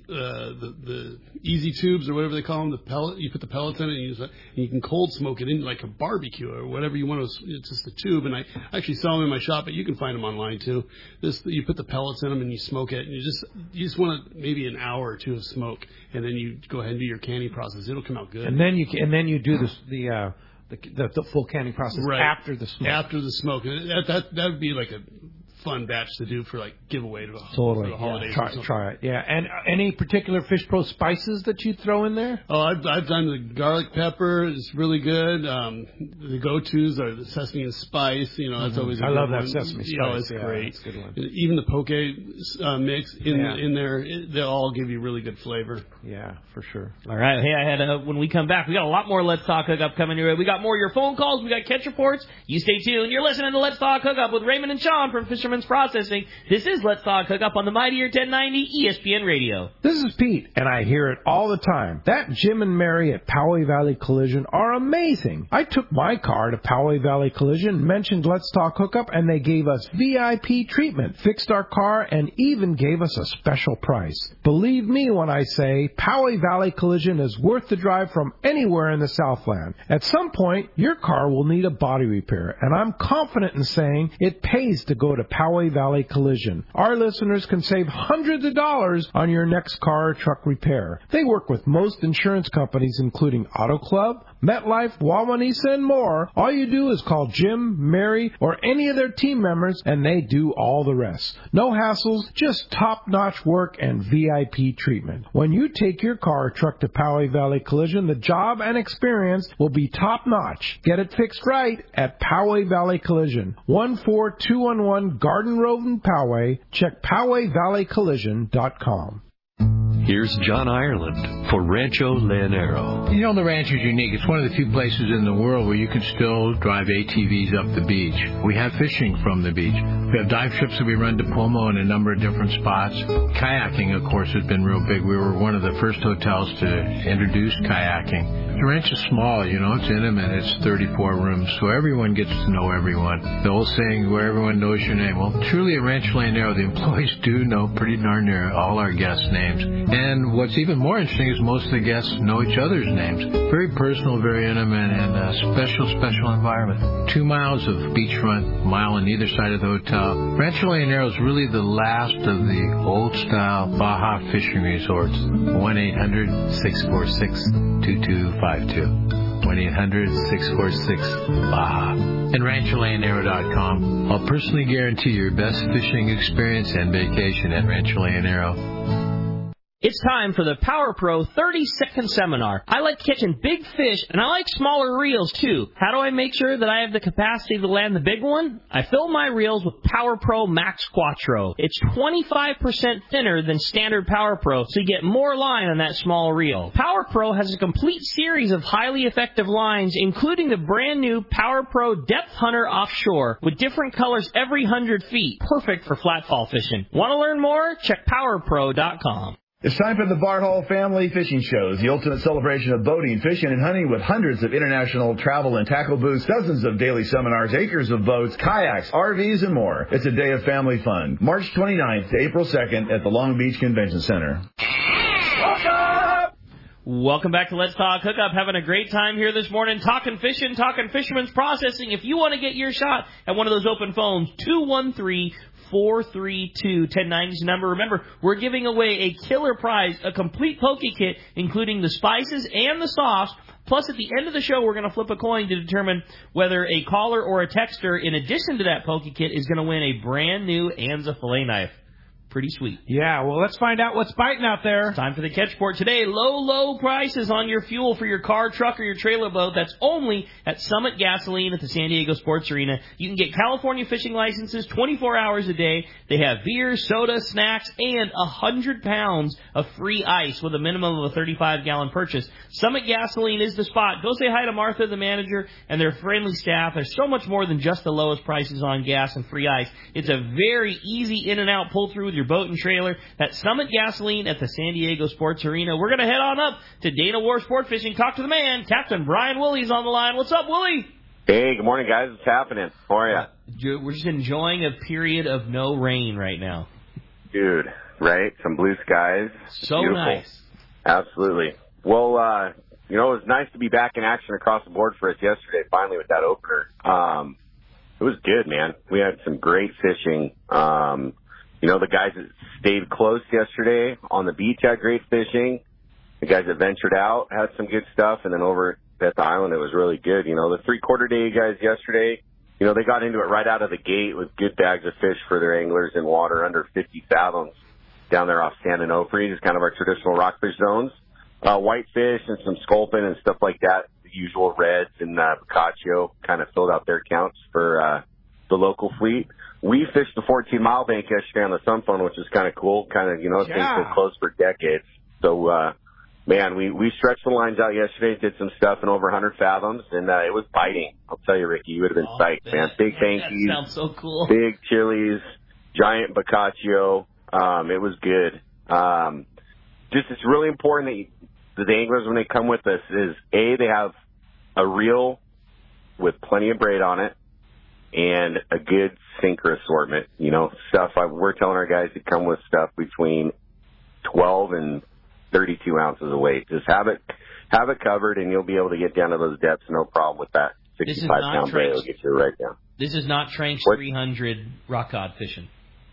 uh, the the easy tubes or whatever they call them, the pellet. You put the pellets in it, and you, use it, and you can cold smoke it in like a barbecue or whatever you want to. It's just a tube, and I actually sell them in my shop, but you can find them online too. This you put the pellets in them and you smoke it, and you just you just want maybe an hour or two of smoke, and then you go ahead and do your canning process. It'll come out good. And then you and then you do this, the. Uh, The, the, the full canning process right. after the smoke. After the smoke. That, that, that would be like a fun batch to do for like giveaway to totally. for the holidays. Yeah. Try, try it. Yeah. And any particular Fish Pro spices that you throw in there? Oh, I've, I've done the garlic pepper. It's really good. Um, the go-tos are the sesame and spice. You know, that's mm-hmm. always a I good love one. that sesame spice. Yeah, it's yeah, great. That's a good one. Even the poke uh, mix in yeah. in there, it, they'll all give you really good flavor. Yeah, for sure. All right. Hey, I had a, when we come back, we got a lot more Let's Talk Hookup coming your way. We got more of your phone calls. We got catch reports. You stay tuned. You're listening to Let's Talk Hookup with Raymond and Sean from Fisherman's Processing. This is Let's Talk Hookup on the Mightier ten ninety E S P N Radio. This is Pete, and I hear it all the time. That Jim and Mary at Poway Valley Collision are amazing. I took my car to Poway Valley Collision, mentioned Let's Talk Hookup, and they gave us V I P treatment, fixed our car, and even gave us a special price. Believe me when I say Poway Valley Collision is worth the drive from anywhere in the Southland. At some point, your car will need a body repair, and I'm confident in saying it pays to go to Poway Valley Collision. Our listeners can save hundreds of dollars on your next car or truck repair. They work with most insurance companies, including Auto Club, MetLife, Wawanesa, and more. All you do is call Jim, Mary, or any of their team members, and they do all the rest. No hassles, just top-notch work and V I P treatment. When you take your car or truck to Poway Valley Collision, the job and experience will be top-notch. Get it fixed right at Poway Valley Collision, one four two one one Garden Road in Poway. Check Poway Valley Collision dot com. Here's John Ireland for Rancho Leonero. You know, the ranch is unique. It's one of the few places in the world where you can still drive A T Vs up the beach. We have fishing from the beach. We have dive trips that we run to Pomo in a number of different spots. Kayaking, of course, has been real big. We were one of the first hotels to introduce kayaking. The ranch is small, you know, it's intimate. It's thirty-four rooms, so everyone gets to know everyone. The old saying, where everyone knows your name. Well, truly at Rancho Leonero, the employees do know pretty darn near all our guests' names. And what's even more interesting is most of the guests know each other's names. Very personal, very intimate, and a special, special environment. Two miles of beachfront, mile on either side of the hotel. Rancho Leonero is really the last of the old-style Baja fishing resorts. one eight hundred six four six two two five two. one eight hundred six four six Baja. And Rancho Leonero dot com. I'll personally guarantee your best fishing experience and vacation at Rancho Leonero. It's time for the Power Pro thirty second Seminar. I like catching big fish, and I like smaller reels, too. How do I make sure that I have the capacity to land the big one? I fill my reels with Power Pro Max Quattro. It's twenty-five percent thinner than standard Power Pro, so you get more line on that small reel. Power Pro has a complete series of highly effective lines, including the brand new Power Pro Depth Hunter Offshore, with different colors every one hundred feet. Perfect for flatfall fishing. Want to learn more? Check Power Pro dot com. It's time for the Bart Hall Family Fishing Shows, the ultimate celebration of boating, fishing, and hunting with hundreds of international travel and tackle booths, dozens of daily seminars, acres of boats, kayaks, R Vs, and more. It's a day of family fun. March twenty-ninth to April second at the Long Beach Convention Center. Welcome back to Let's Talk Hookup. Having a great time here this morning, talking fishing, talking Fisherman's Processing. If you want to get your shot at one of those open phones, two one three, four three two, one oh nine is the number. Remember, we're giving away a killer prize, a complete poke kit, including the spices and the sauce. Plus, at the end of the show, we're going to flip a coin to determine whether a caller or a texter, in addition to that poke kit, is going to win a brand new Anza fillet knife. Pretty sweet. Yeah, well, let's find out what's biting out there. It's time for the catch report today. Low, low prices on your fuel for your car, truck, or your trailer boat. That's only at Summit Gasoline at the San Diego Sports Arena. You can get California fishing licenses twenty-four hours a day. They have beer, soda, snacks, and one hundred pounds of free ice with a minimum of a thirty-five gallon purchase. Summit Gasoline is the spot. Go say hi to Martha, the manager, and their friendly staff. There's so much more than just the lowest prices on gas and free ice. It's a very easy in and out pull through with your boat and trailer. That's Summit Gasoline at the San Diego Sports Arena. We're going to head on up to Dana War Sport Fishing. Talk to the man, Captain Brian Willie's on the line. What's up, Willie? Hey, good morning, guys. What's happening? How are you? We're just enjoying a period of no rain right now. Dude, right? Some blue skies. So Beautiful. nice. Absolutely. Well, uh, you know, it was nice to be back in action across the board for us yesterday, finally, with that opener. Um, it was good, man. We had some great fishing. Um, you know, the guys that stayed close yesterday on the beach had great fishing. The guys that ventured out had some good stuff. And then over at the island, it was really good. You know, the three-quarter day guys yesterday, you know, they got into it right out of the gate with good bags of fish for their anglers in water under fifty fathoms down there off San Onofre, just kind of our traditional rockfish zones. Uh, whitefish and some sculpin and stuff like that. The usual reds and uh, Boccaccio kind of filled out their counts for uh, the local fleet. We fished the fourteen mile bank yesterday on the Sunphone, which is kind of cool. Kind of, you know, yeah. Things been closed for decades. So, uh, man, we, we stretched the lines out yesterday, did some stuff in over one hundred fathoms, and uh, it was biting. I'll tell you, Ricky, you would have been oh, psyched, man. man. Big bankies. That sounds so cool. Big chilies, giant Boccaccio. Um, it was good. Um, just it's really important that you, the anglers, when they come with us, is, A, they have a reel with plenty of braid on it and a good sinker assortment. You know, stuff, I, we're telling our guys to come with stuff between twelve and thirty-two ounces of weight. Just have it have it covered, and you'll be able to get down to those depths, no problem with that. sixty-five pound braid will get you right down. This is not Trank's three hundred rock cod fishing.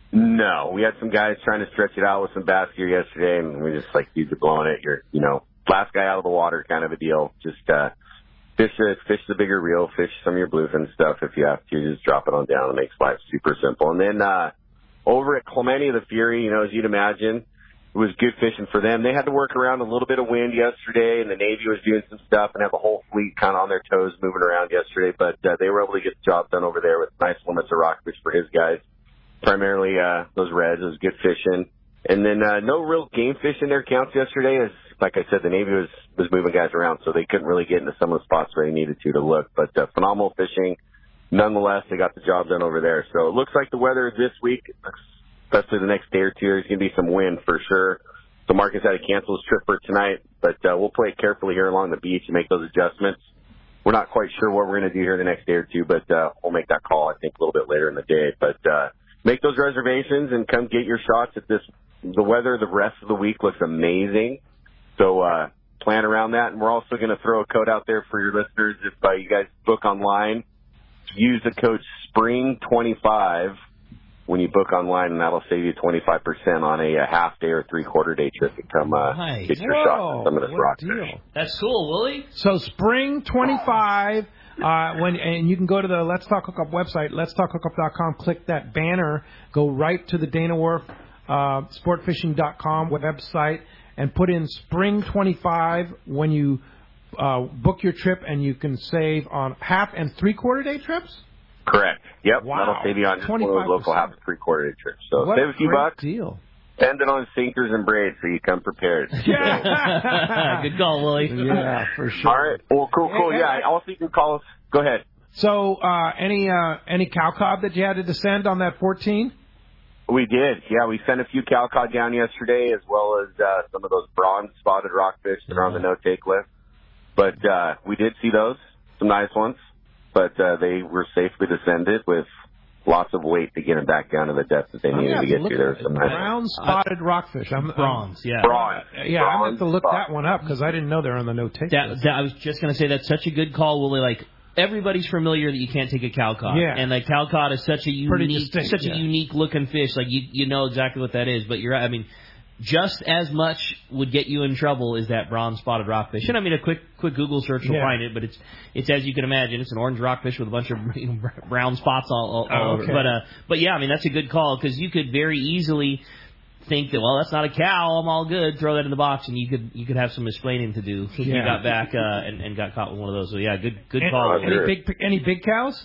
No, we had some guys trying to stretch it out with some bass gear yesterday, and we just like, dude, you're blowing it. You're, you know, last guy out of the water kind of a deal. Just uh, fish the, fish the bigger reel, fish some of your bluefin stuff if you have to. Just drop it on down. It makes life super simple. And then uh, over at Clemente, the Fury, you know, as you'd imagine, it was good fishing for them. They had to work around a little bit of wind yesterday, and the Navy was doing some stuff and had the whole fleet kind of on their toes moving around yesterday. But uh, they were able to get the job done over there with nice limits of rockfish for his guys. Primarily uh, those reds. It was good fishing. And then uh, no real game fish in their counts yesterday. As like I said, the Navy was, was moving guys around, so they couldn't really get into some of the spots where they needed to to look. But uh, phenomenal fishing. Nonetheless, they got the job done over there. So it looks like the weather this week, especially the next day or two, there's going to be some wind for sure. So Marcus had to cancel his trip for tonight, but uh, we'll play it carefully here along the beach and make those adjustments. We're not quite sure what we're going to do here the next day or two, but uh, we'll make that call, I think, a little bit later in the day. But uh, make those reservations and come get your shots at this. The weather the rest of the week looks amazing. So uh, plan around that. And we're also going to throw a code out there for your listeners. If uh, you guys book online, use the code spring twenty-five when you book online, and that'll save you twenty-five percent on a, a half day or three-quarter day trip to come uh, nice. get your Whoa, shot at some of this rockfish. That's cool, Willie. So spring twenty-five. Uh, when and you can go to the Let's Talk Hookup website, lets talk hookup dot com, click that banner, go right to the Dana Wharf uh, sport fishing dot com website, and put in spring twenty-five when you uh, book your trip, and you can save on half and three-quarter day trips? Correct. Yep. Wow. That'll save you on just one of those local half and three-quarter day trips. So what save a few bucks. Deal. Spend it on sinkers and braids so you come prepared. Yeah. Good call, Willie. Yeah, for sure. All right. Well, cool, cool. Hey, yeah. hey. Also, you can call us. Go ahead. So, uh, any uh, any cow cod that you had to descend on that fourteen? We did. Yeah, we sent a few cow cod down yesterday, as well as uh, some of those bronze spotted rockfish that are on the no-take list. But uh, we did see those, some nice ones. But uh, they were safely descended with lots of weight to get them back down to the depth that they needed to get to. There some nice brown spotted uh, rockfish. I'm, bronze, yeah. Bronze. Uh, yeah, bronze I'm going to look spot. that one up because I didn't know they were on the no-take that, list. That, I was just going to say that's such a good call, Willie. Like, everybody's familiar that you can't take a cow cod. Yeah. And like cow cod is such a unique, distinct, such yeah. a unique looking fish. Like you, you know exactly what that is. But you're, I mean, just as much would get you in trouble as that bronze spotted rockfish. And I mean, a quick, quick Google search will yeah. find it. But it's, it's as you can imagine, it's an orange rockfish with a bunch of you know, brown spots all, all, all oh, over. okay. But uh, but yeah, I mean that's a good call because you could very easily think that, well, that's not a cow, I'm all good, throw that in the box, and you could you could have some explaining to do if yeah. you got back uh, and, and got caught with one of those. So yeah, good good and, call. Any big any big cows?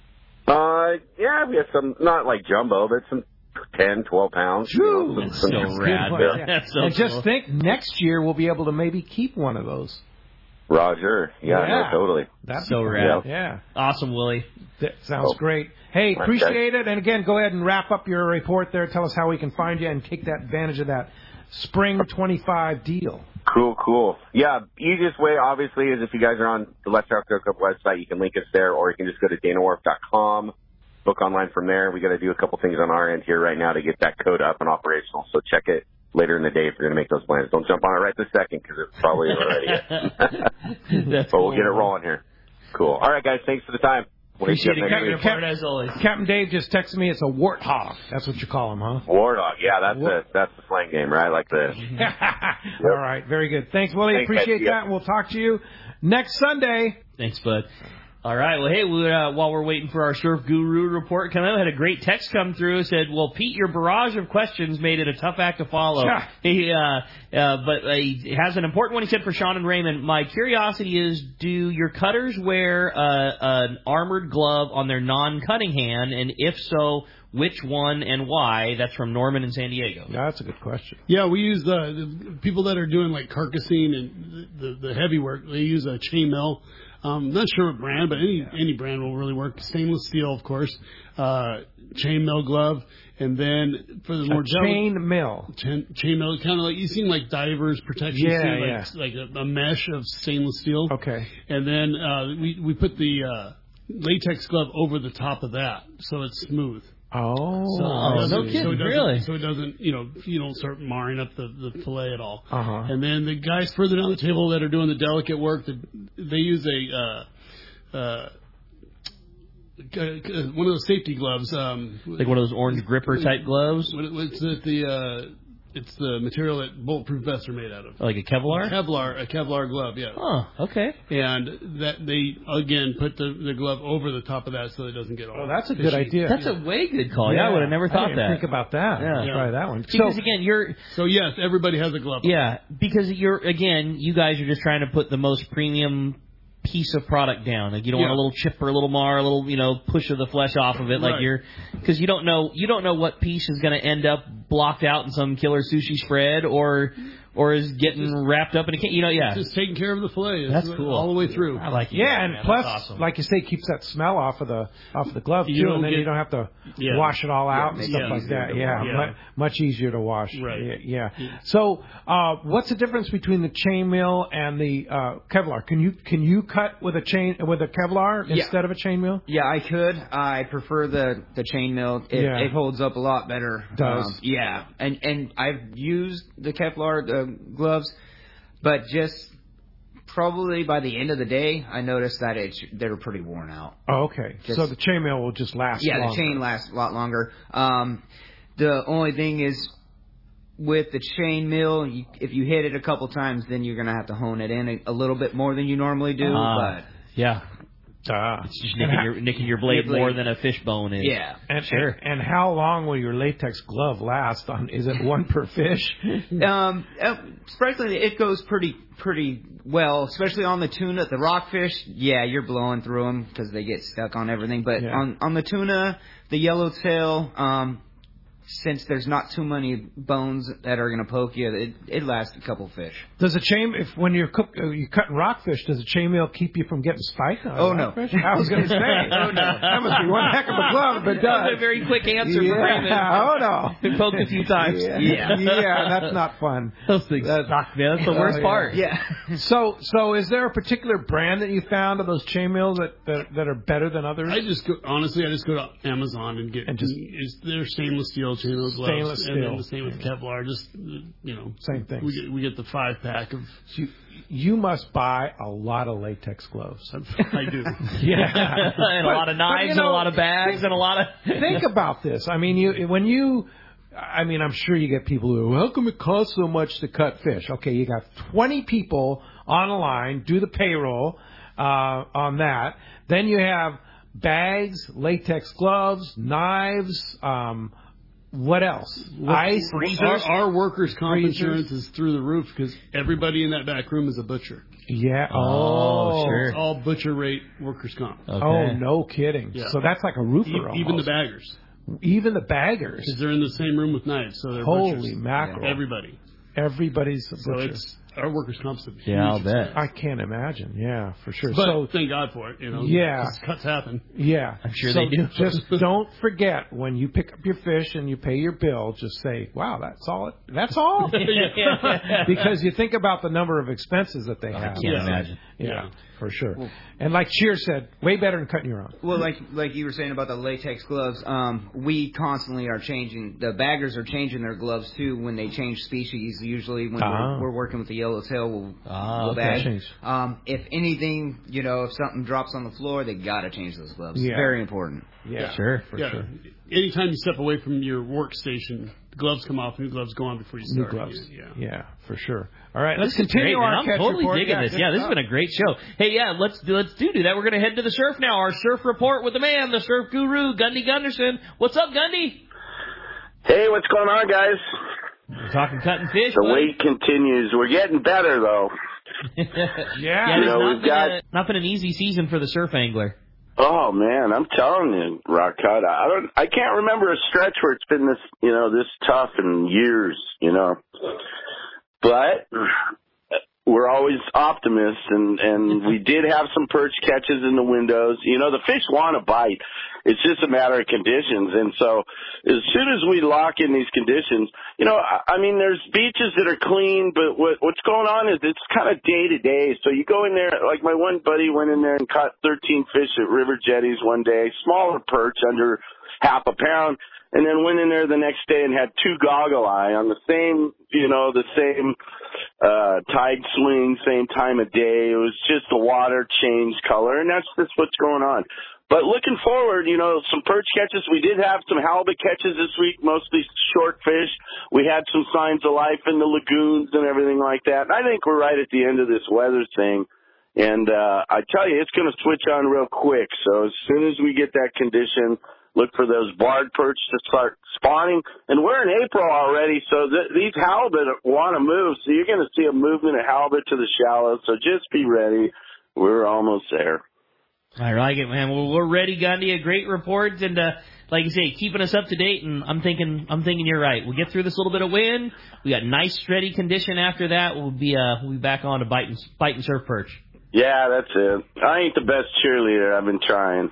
Uh, yeah, we have some, not like jumbo, but some ten, twelve pounds. Ooh, you know, that's some, so some, rad. Yeah. That's so and cool. just think, next year we'll be able to maybe keep one of those. Roger. Yeah, yeah. no, totally. That's so rad. Yeah. yeah. Awesome, Willie. That sounds oh. great. Hey, appreciate okay. it. And again, go ahead and wrap up your report there. Tell us how we can find you and take that advantage of that spring twenty-five deal. Cool, cool. Yeah, easiest way, obviously, is if you guys are on the Let's Talk Hookup website, you can link us there, or you can just go to dana wharf dot com. book online from there. We got to do a couple things on our end here right now to get that code up and operational. So check it later in the day if you're going to make those plans. Don't jump on it right this second because it's probably already yet. But we'll get it rolling here. Cool. All right, guys. Thanks for the time. We'll Appreciate it, Captain, Captain, as always. Captain Dave just texted me. It's a warthog. That's what you call him, huh? Warthog. Yeah, that's War- the that's the slang game, right? I like the. Yep. All right. Very good. Thanks, Willie. Thanks, Appreciate guys. that. And we'll talk to you next Sunday. Thanks, bud. All right. Well, hey, we, uh, while we're waiting for our Surf Guru report coming out, I had a great text come through. It said, well, Pete, your barrage of questions made it a tough act to follow. Yeah. He, uh, uh, but uh, he has an important one. He said for Sean and Raymond, my curiosity is, do your cutters wear uh, an armored glove on their non-cutting hand? And if so, which one and why? That's from Norman in San Diego. Yeah, that's a good question. Yeah, we use uh, the people that are doing like carcassing and the, the heavy work. They use a chainmail. Um, not sure what brand, but any any brand will really work. Stainless steel, of course. Uh, chainmail glove, and then for the more chain mill, chain, chainmail, kind of like you seen like divers protection, yeah, suit, yeah. like, like a, a mesh of stainless steel. Okay. And then uh, we we put the uh, latex glove over the top of that, so it's smooth. Oh, So oh it no doesn't- kidding, so it doesn't- really? So it doesn't, you know, you don't start marring up the, the fillet at all. Uh-huh. And then the guys further down the table that are doing the delicate work, the, they use a uh, uh, one of those safety gloves. Um, Like one of those orange gripper type gloves? What, what's it, the uh, it's the material that bulletproof vests are made out of. Like a Kevlar? Kevlar, a Kevlar glove, yeah. Oh, okay. And that they again put the, the glove over the top of that so it doesn't get all. Oh, that's a fishy. good idea. That's a way good call. Yeah, I would have never thought I didn't that. think about that. Yeah. I'll try that one. Because So- again, you're So yes, everybody has a glove. yeah, because you're again, you guys are just trying to put the most premium piece of product down. Like you don't Yeah. want a little chip or a little mar, a little you know push of the flesh off of it. Like Right. you're because you don't know you don't know what piece is going to end up blocked out in some killer sushi spread or or is getting Just- wrapped up in a can. You know, yeah. Just taking care of the fillet. That's It's cool. all the way through. I like it. Yeah, and man. plus, That's awesome. like you say, keeps that smell off of the off of the glove You too, don't and then get- you don't have to Yeah. wash it all out Yeah, and stuff yeah, like easier that. to Yeah, wash. mu- much easier to wash. Right. Yeah. yeah. So, uh, what's the difference between the chainmail and the uh, Kevlar? Can you can you cut with a chain with a Kevlar Yeah. instead of a chainmail? Yeah, I could. I prefer the the chainmail. It, Yeah. it holds up a lot better. Does. Um, yeah, and and I've used the Kevlar the gloves, but just probably by the end of the day, I noticed that it they're pretty worn out. Oh, okay. Just- so the chainmail will just last. Yeah, longer. the chain lasts a lot longer. Um, the only thing is, with the chain mill, you, if you hit it a couple times, then you're gonna have to hone it in a, a little bit more than you normally do. Ah, yeah. Ah. It's just nicking your nicking your blade Your blade. more than a fish bone is. Yeah. And, Sure. and and how long will your latex glove last? On is it one per fish? Um, uh, surprisingly, it goes pretty pretty well, especially on the tuna. The rockfish, yeah, you're blowing through them because they get stuck on everything. But Yeah. on on the tuna, the yellowtail, um, since there's not too many bones that are gonna poke you, it it lasts a couple fish. Does a chain if when you're cook uh, you cutting rockfish, does a chainmail keep you from getting spiked? On a Oh, no. rockfish? I was going to say. Oh no, that must be one heck of a glove. But That was a very quick answer yeah. for Raymond. Oh no, Been poked a few times. Yeah, Yeah. yeah, that's not fun. Those things suck, man. That's the worst Oh, yeah. part. Yeah. So, so is there a particular brand that you found of those chainmails that, that that are better than others? I just go, honestly, I just go to Amazon and get And just- it's, they're stainless steel chainmail gloves, Stainless and then steel. the same with Kevlar. Just you know, Same thing. We get we get the five pack of. You, you must buy a lot of latex gloves. I do. Yeah, and a lot of But- but, knives you and a know, lot of bags and a lot of. Think about this. I mean, you when you, I mean, I'm sure you get people who, how come it costs so much to cut fish? Okay, you got twenty people on a line, do the payroll uh, on that. Then you have bags, latex gloves, knives. Um, what else? Ice, Our, freezers. our workers' comp Freezers. insurance is through the roof because everybody in that back room is a butcher. Yeah. Oh, Oh, sure. It's all butcher rate workers' comp. Okay. Oh, no kidding. Yeah. So that's like a roofer. E- even the almost. baggers, Even the baggers. because they're in the same room with knives, so they're Holy butchers. mackerel. Everybody. Everybody's a So butcher. it's our workers' comp's a huge Yeah, I'll expense. bet. I can't imagine. Yeah, for sure. But so thank God for it. You know. Yeah. 'cause cuts happen. yeah, I'm sure so they do. Just don't forget when you pick up your fish and you pay your bill. Just say, "Wow, that's all. It, that's all." Because you think about the number of expenses that they I have. can't Yeah. imagine. Yeah, Yeah. for sure. And like Cheer said, way better than cutting your own. Well, like like you were saying about the latex gloves, um, we constantly are changing. The baggers are changing their gloves too when they change species. Usually when Ah. we're, we're working with the yellowtail, we'll, Ah, we'll okay. bag. Um, if anything, you know, if something drops on the floor, they gotta change those gloves. Yeah. Very important. Yeah, sure, for yeah. sure. Anytime you step away from your workstation, the gloves come off, new gloves go on before you New start. gloves. Yeah. Yeah, for sure. All right, let's This is continue great, our man. I'm catch totally report. digging Yeah, this. good Yeah, this has stuff. been a great show. Hey, yeah, let's do, let's do do that. We're going to head to the surf now. Our surf report with the man, the surf guru, Gundy Gunderson. What's up, Gundy? Hey, what's going on, guys? We're talking cutting fish. The buddy. wait continues. We're getting better, though. yeah, You it's know, not we've been got- a, not been an easy season for the surf angler. Oh man, I'm telling you, Rock Cut. I don't. I can't remember a stretch where it's been this, you know, this tough in years. You know, but we're always optimists, and and we did have some perch catches in the windows. You know, the fish want to bite. It's just a matter of conditions. And so as soon as we lock in these conditions, you know, I, I mean, there's beaches that are clean, but what, what's going on is it's kind of day to day. So you go in there, like my one buddy went in there and caught thirteen fish at River Jetties one day, smaller perch under half a pound, and then went in there the next day and had two goggle eye on the same, you know, the same uh tide swing, same time of day. It was just the water changed color, and that's just what's going on. But looking forward, you know, some perch catches. We did have some halibut catches this week, mostly short fish. We had some signs of life in the lagoons and everything like that. And I think we're right at the end of this weather thing. And uh I tell you, it's going to switch on real quick. So as soon as we get that condition, look for those barred perch to start spawning. And we're in April already, so th- these halibut want to move. So you're going to see a movement of halibut to the shallows. So just be ready. We're almost there. I like it, man. Well, we're ready, Gundy. A great report, and uh, like you say, keeping us up to date. And I'm thinking, I'm thinking you're right. We'll get through this little bit of wind. We got nice, steady condition after that. We'll be, uh, we'll be back on to biting, biting surf perch. Yeah, that's it. I ain't the best cheerleader. I've been trying.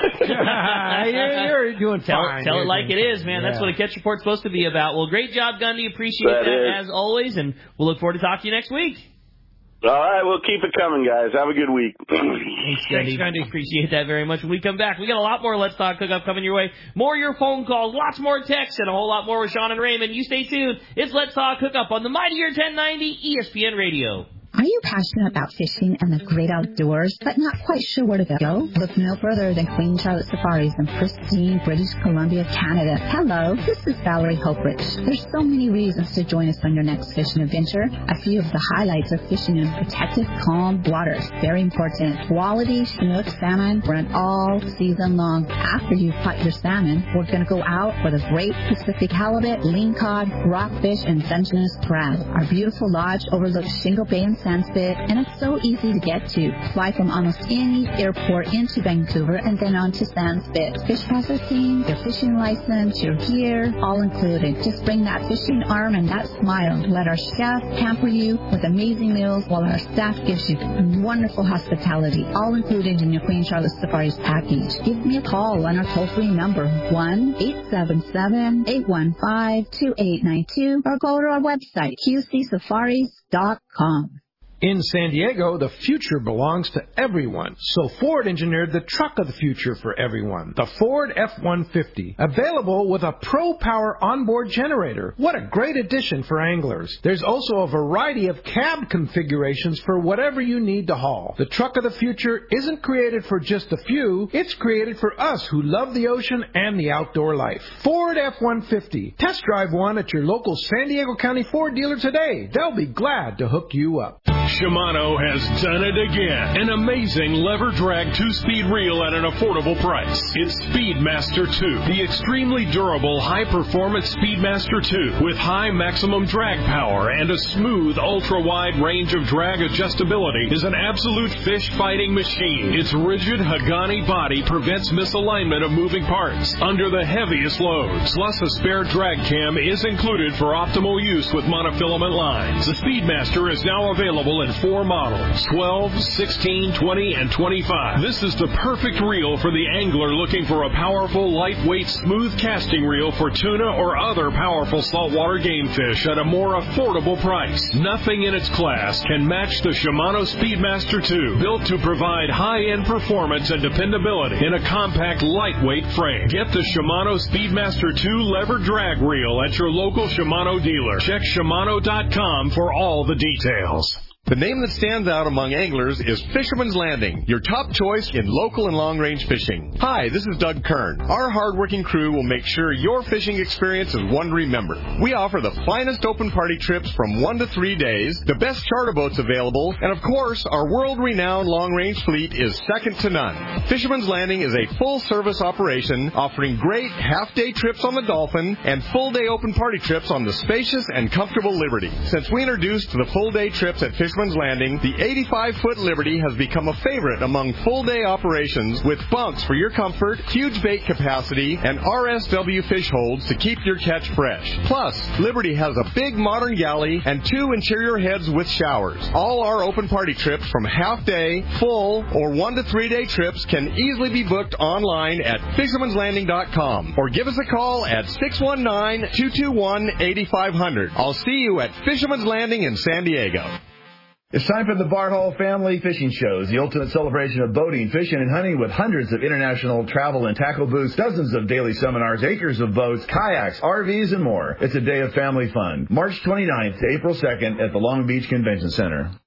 you're, you're doing Tell, fine. tell You're it like it doing is, man. fine. That's Yeah. what a catch report's supposed to be about. Well, great job, Gundy. Appreciate That that, is. as always, and we'll look forward to talking to you next week. All right, we'll keep it coming, guys. Have a good week. Thanks, Gundy. Gundy. Appreciate that very much. When we come back, we got a lot more Let's Talk Hookup coming your way. More of your phone calls, lots more texts, and a whole lot more with Sean and Raymond. You stay tuned. It's Let's Talk Hookup on the Mightier ten ninety E S P N Radio. Are you passionate about fishing and the great outdoors, but not quite sure where to go? Look no further than Queen Charlotte Safaris in pristine British Columbia, Canada. Hello, this is Valerie Hoprich. There's so many reasons to join us on your next fishing adventure. A few of the highlights are fishing in protected, calm waters. Very important. Quality Chinook salmon run all season long. After you've caught your salmon, we're going to go out for the great Pacific halibut, lingcod, rockfish, and Dungeness crab. Our beautiful lodge overlooks Shingle Bay and Sandspit, and it's so easy to get to. Fly from almost any airport into Vancouver and then on to Sandspit. Fish processing, your fishing license, your gear, all included. Just bring that fishing arm and that smile. Let our chef pamper you with amazing meals while our staff gives you wonderful hospitality, all included in your Queen Charlotte Safaris package. Give me a call on our toll-free number, one eight seven seven, eight one five, two eight nine two, or go to our website, q c safaris dot com. In San Diego, the future belongs to everyone. So Ford engineered the truck of the future for everyone. The Ford F one fifty. Available with a Pro Power onboard generator. What a great addition for anglers. There's also a variety of cab configurations for whatever you need to haul. The truck of the future isn't created for just a few. It's created for us who love the ocean and the outdoor life. Ford F one fifty. Test drive one at your local San Diego County Ford dealer today. They'll be glad to hook you up. Shimano has done it again. An amazing lever drag two-speed reel at an affordable price. It's Speedmaster two, the extremely durable, high-performance Speedmaster two with high maximum drag power and a smooth, ultra-wide range of drag adjustability is an absolute fish-fighting machine. Its rigid Hagani body prevents misalignment of moving parts under the heaviest loads. Plus, a spare drag cam is included for optimal use with monofilament lines. The Speedmaster is now available available in four models, twelve, sixteen, twenty, and twenty-five. This is the perfect reel for the angler looking for a powerful, lightweight, smooth casting reel for tuna or other powerful saltwater game fish at a more affordable price. Nothing in its class can match the Shimano Speedmaster two, built to provide high-end performance and dependability in a compact, lightweight frame. Get the Shimano Speedmaster two lever drag reel at your local Shimano dealer. Check Shimano dot com for all the details. The name that stands out among anglers is Fisherman's Landing, your top choice in local and long-range fishing. Hi, this is Doug Kern. Our hard-working crew will make sure your fishing experience is one to remember. We offer the finest open party trips from one to three days, the best charter boats available, and of course, our world-renowned long-range fleet is second to none. Fisherman's Landing is a full-service operation offering great half-day trips on the Dolphin and full-day open party trips on the spacious and comfortable Liberty. Since we introduced the full-day trips at Fisherman's Landing, the eighty-five foot Liberty has become a favorite among full-day operations with bunks for your comfort, huge bait capacity, and R S W fish holds to keep your catch fresh. Plus, Liberty has a big modern galley and two interior heads with showers. All our open party trips from half-day, full, or one to three-day trips can easily be booked online at fishermans landing dot com or give us a call at six one nine, two two one, eight five zero zero. I'll see you at Fisherman's Landing in San Diego. It's time for the Bart Hall Family Fishing Shows, the ultimate celebration of boating, fishing, and hunting with hundreds of international travel and tackle booths, dozens of daily seminars, acres of boats, kayaks, R Vs, and more. It's a day of family fun. March twenty-ninth to April second at the Long Beach Convention Center.